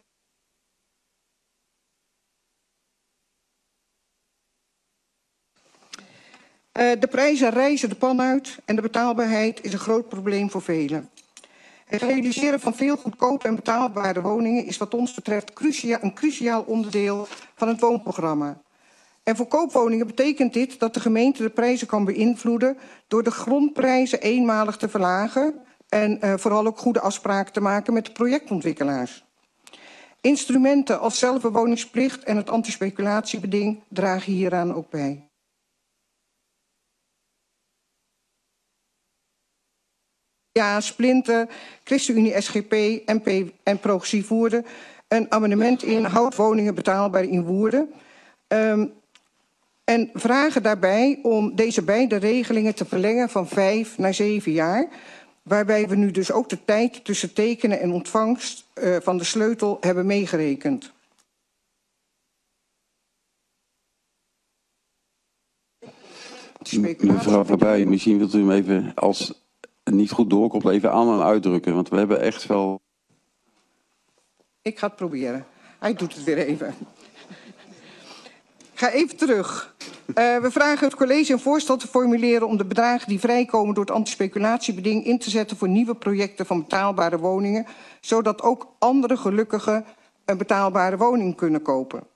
S: Uh, de prijzen reizen de pan uit en de betaalbaarheid is een groot probleem voor velen. Het realiseren van veel goedkope en betaalbare woningen is wat ons betreft crucia een cruciaal onderdeel van het woonprogramma. En voor koopwoningen betekent dit dat de gemeente de prijzen kan beïnvloeden door de grondprijzen eenmalig te verlagen en uh, vooral ook goede afspraken te maken met de projectontwikkelaars. Instrumenten als zelfbewoningsplicht en het antispeculatiebeding dragen hieraan ook bij. Ja, Splinter, ChristenUnie S G P en, P en Progressief Woerden een amendement in houdt woningen betaalbaar in Woerden. Um, en vragen daarbij om deze beide regelingen te verlengen van vijf naar zeven jaar. Waarbij we nu dus ook de tijd tussen tekenen en ontvangst uh, van de sleutel hebben meegerekend.
E: Mevrouw Verbij, misschien wilt u hem even als het niet goed doorkomt even aan en uitdrukken. Want we hebben echt wel...
S: Ik ga het proberen. Hij doet het weer even. Ik ga even terug. Uh, we vragen het college een voorstel te formuleren om de bedragen die vrijkomen door het antispeculatiebeding in te zetten voor nieuwe projecten van betaalbare woningen, zodat ook andere gelukkigen een betaalbare woning kunnen kopen.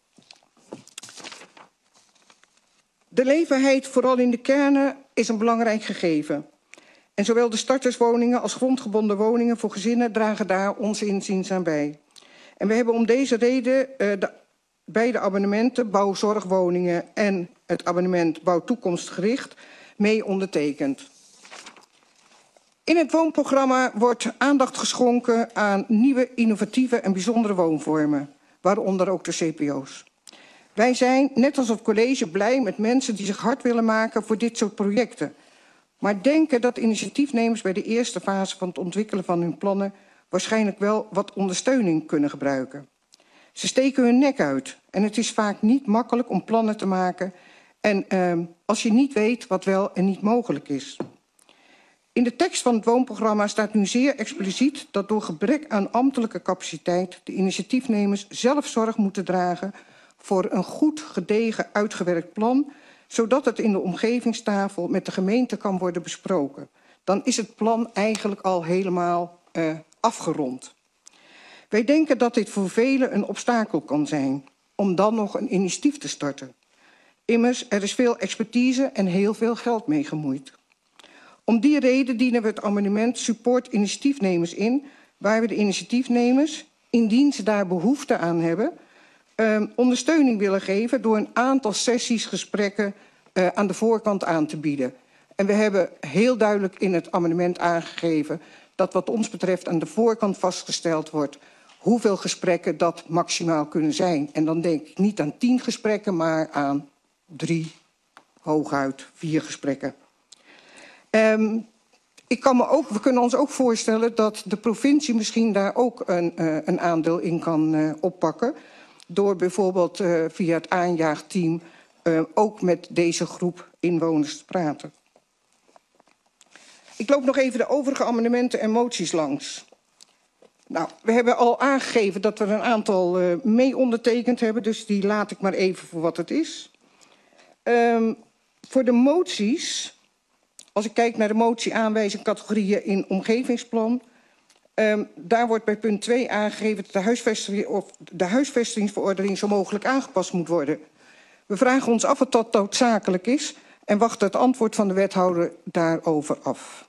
S: De leefbaarheid, vooral in de kernen, is een belangrijk gegeven. En zowel de starterswoningen als grondgebonden woningen voor gezinnen dragen daar onze inziens aan bij. En we hebben om deze reden uh, de beide abonnementen, bouwzorgwoningen en het abonnement bouwtoekomstgericht, mee ondertekend. In het woonprogramma wordt aandacht geschonken aan nieuwe, innovatieve en bijzondere woonvormen, waaronder ook de C P O's. Wij zijn, net als het college, blij met mensen die zich hard willen maken voor dit soort projecten. Maar denken dat initiatiefnemers bij de eerste fase van het ontwikkelen van hun plannen waarschijnlijk wel wat ondersteuning kunnen gebruiken. Ze steken hun nek uit en het is vaak niet makkelijk om plannen te maken en uh, als je niet weet wat wel en niet mogelijk is. In de tekst van het woonprogramma staat nu zeer expliciet dat door gebrek aan ambtelijke capaciteit de initiatiefnemers zelf zorg moeten dragen voor een goed gedegen uitgewerkt plan, zodat het in de omgevingstafel met de gemeente kan worden besproken. Dan is het plan eigenlijk al helemaal uh, afgerond. Wij denken dat dit voor velen een obstakel kan zijn om dan nog een initiatief te starten. Immers, er is veel expertise en heel veel geld mee gemoeid. Om die reden dienen we het amendement support initiatiefnemers in, waar we de initiatiefnemers, indien ze daar behoefte aan hebben, uh, ondersteuning willen geven door een aantal sessies, gesprekken uh, aan de voorkant aan te bieden. En we hebben heel duidelijk in het amendement aangegeven dat wat ons betreft aan de voorkant vastgesteld wordt hoeveel gesprekken dat maximaal kunnen zijn. En dan denk ik niet aan tien gesprekken, maar aan drie, hooguit vier gesprekken. Um, ik kan me ook, we kunnen ons ook voorstellen dat de provincie misschien daar ook een, uh, een aandeel in kan uh, oppakken. Door bijvoorbeeld uh, via het aanjaagteam uh, ook met deze groep inwoners te praten. Ik loop nog even de overige amendementen en moties langs. Nou, we hebben al aangegeven dat we een aantal uh, mee ondertekend hebben, dus die laat ik maar even voor wat het is. Um, voor de moties, als ik kijk naar de motie aanwijzing categorieën in omgevingsplan, um, daar wordt bij punt twee aangegeven dat de, huisvesting, of de huisvestingsverordening zo mogelijk aangepast moet worden. We vragen ons af of dat noodzakelijk is en wachten het antwoord van de wethouder daarover af.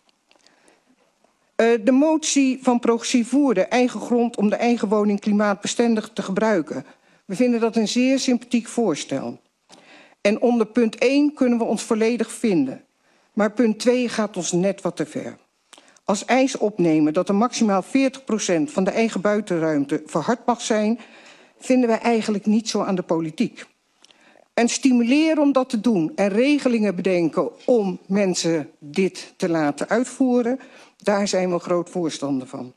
S: Uh, de motie van progressief voeren, eigen grond om de eigen woning klimaatbestendig te gebruiken. We vinden dat een zeer sympathiek voorstel. En onder punt één kunnen we ons volledig vinden. Maar punt twee gaat ons net wat te ver. Als eis opnemen dat er maximaal veertig procent van de eigen buitenruimte verhard mag zijn, vinden wij eigenlijk niet zo aan de politiek. En stimuleren om dat te doen en regelingen bedenken om mensen dit te laten uitvoeren, daar zijn we groot voorstander van.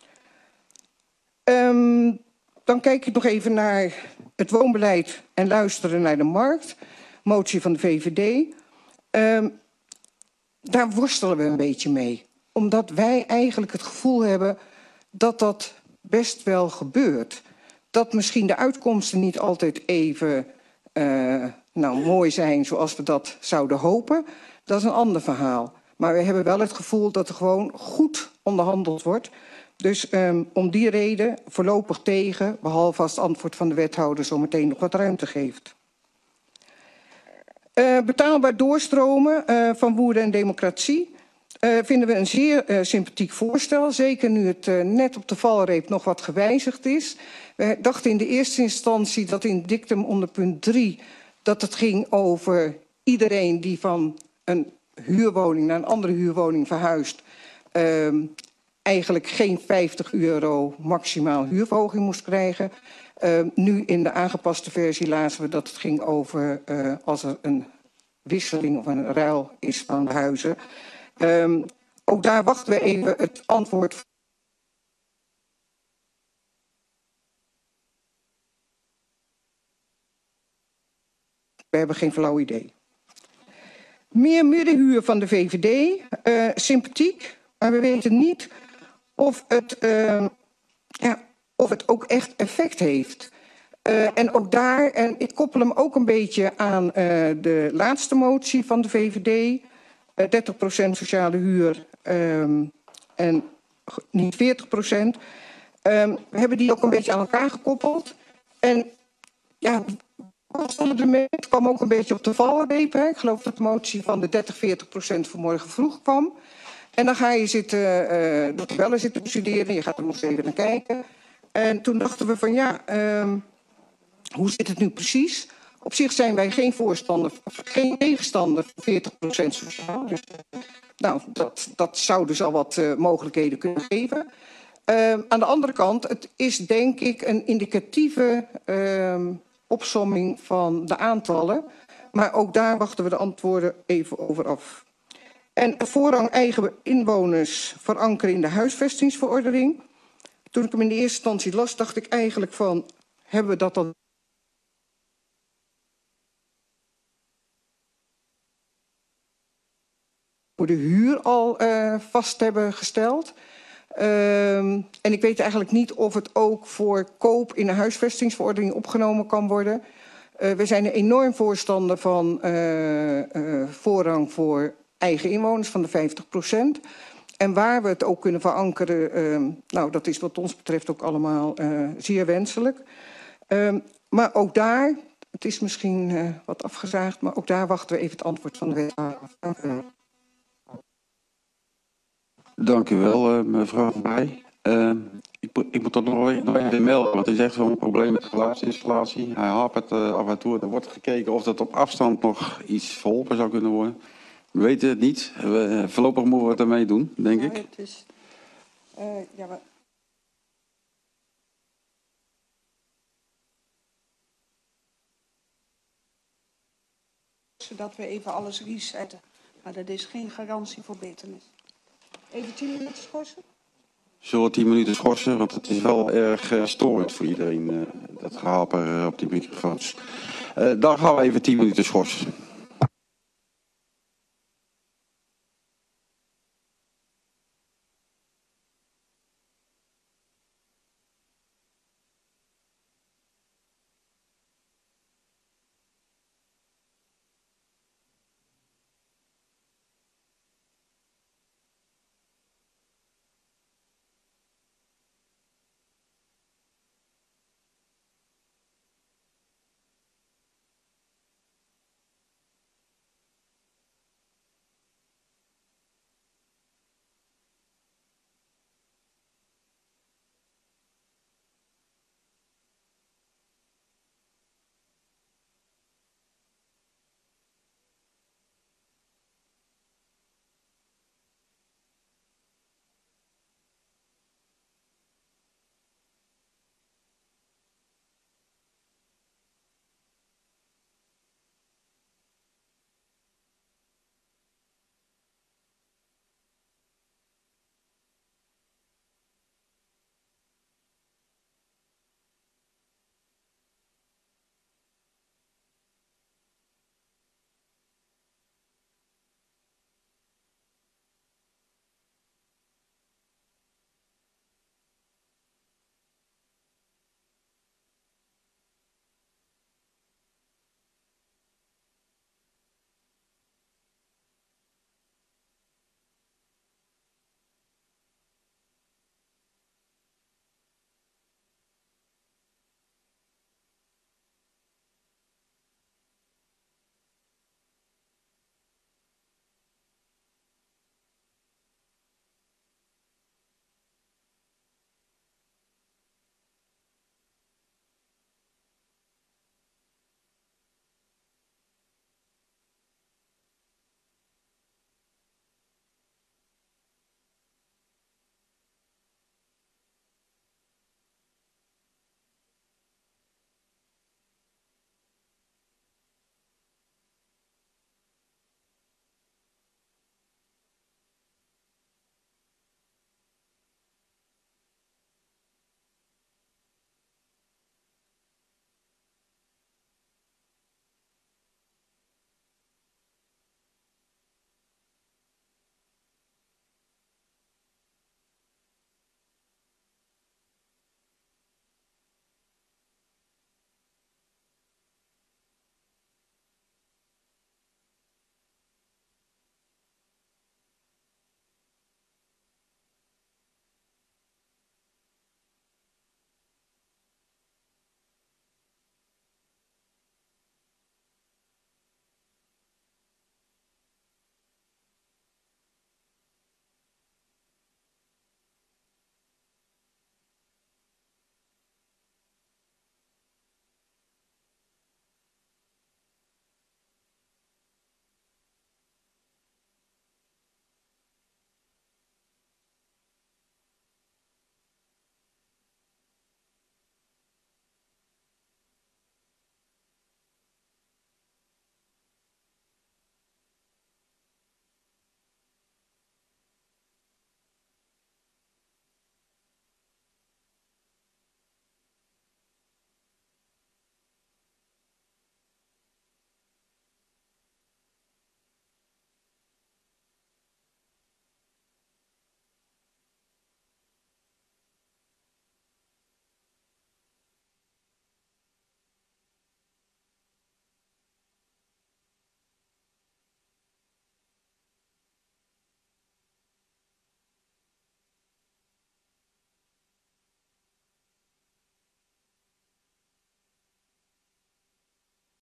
S: Um, dan kijk ik nog even naar het woonbeleid en luisteren naar de markt. Motie van de V V D. Um, daar worstelen we een beetje mee. Omdat wij eigenlijk het gevoel hebben dat dat best wel gebeurt. Dat misschien de uitkomsten niet altijd even uh, nou, mooi zijn zoals we dat zouden hopen. Dat is een ander verhaal. Maar we hebben wel het gevoel dat er gewoon goed onderhandeld wordt. Dus um, om die reden voorlopig tegen, behalve als het antwoord van de wethouder zo meteen nog wat ruimte geeft. Uh, betaalbaar doorstromen uh, van woede en democratie uh, vinden we een zeer uh, sympathiek voorstel. Zeker nu het uh, net op de valreep nog wat gewijzigd is. We dachten in de eerste instantie dat in dictum onder punt drie dat het ging over iedereen die van een huurwoning naar een andere huurwoning verhuist, uh, eigenlijk geen vijftig euro maximaal huurverhoging moest krijgen. Uh, nu in de aangepaste versie lazen we dat het ging over uh, als er een wisseling of een ruil is van de huizen. Um, ook daar wachten we even het antwoord. We hebben geen flauw idee. Meer middenhuur van de V V D, uh, sympathiek, maar we weten niet of het, uh, ja, of het ook echt effect heeft. Uh, en ook daar, en ik koppel hem ook een beetje aan uh, de laatste motie van de V V D, uh, dertig procent sociale huur um, en niet veertig procent. Um, we hebben die ook een beetje aan elkaar gekoppeld. En ja, het kwam ook een beetje op de valreep. Hè. Ik geloof dat de motie van de dertig, veertig procent vanmorgen vroeg kwam. En dan ga je zitten, uh, de tabellen zitten bestuderen, je gaat er nog eens even naar kijken. En toen dachten we van ja, um, hoe zit het nu precies? Op zich zijn wij geen voorstander, geen tegenstander van veertig procent sociaal. Dus, nou, dat, dat zou dus al wat uh, mogelijkheden kunnen geven. Uh, aan de andere kant, het is denk ik een indicatieve uh, opsomming van de aantallen. Maar ook daar wachten we de antwoorden even over af. En voorrang eigen inwoners verankeren in de huisvestingsverordening. Toen ik hem in de eerste instantie las, dacht ik eigenlijk van, hebben we dat dan voor de huur al uh, vast hebben gesteld? Um, en ik weet eigenlijk niet of het ook voor koop in de huisvestingsverordening opgenomen kan worden. Uh, we zijn een enorm voorstander van uh, uh, voorrang voor eigen inwoners van de vijftig procent. En waar we het ook kunnen verankeren, uh, nou dat is wat ons betreft ook allemaal uh, zeer wenselijk. Um, maar ook daar, het is misschien uh, wat afgezaagd, maar ook daar wachten we even het antwoord van de wethouder. Dank u wel.
E: Dank u wel, uh, mevrouw Van Bij. Uh, ik, ik moet dat nog even melden, want het is echt wel een probleem met de geluidsinstallatie. Hij hapert uh, af en toe. Er wordt gekeken of dat op afstand nog iets verholpen zou kunnen worden. We weten het niet. We, uh, voorlopig moeten we het ermee doen, denk
D: ja,
E: ik.
D: Het is, uh, ja, maar... Zodat we even alles resetten. Maar dat is geen garantie voor beternis. Even tien minuten schorsen?
E: Zullen we tien minuten schorsen? Want het is wel erg uh, storend voor iedereen, uh, dat gehaper uh, op die microfoons. Uh, dan gaan we even tien minuten schorsen.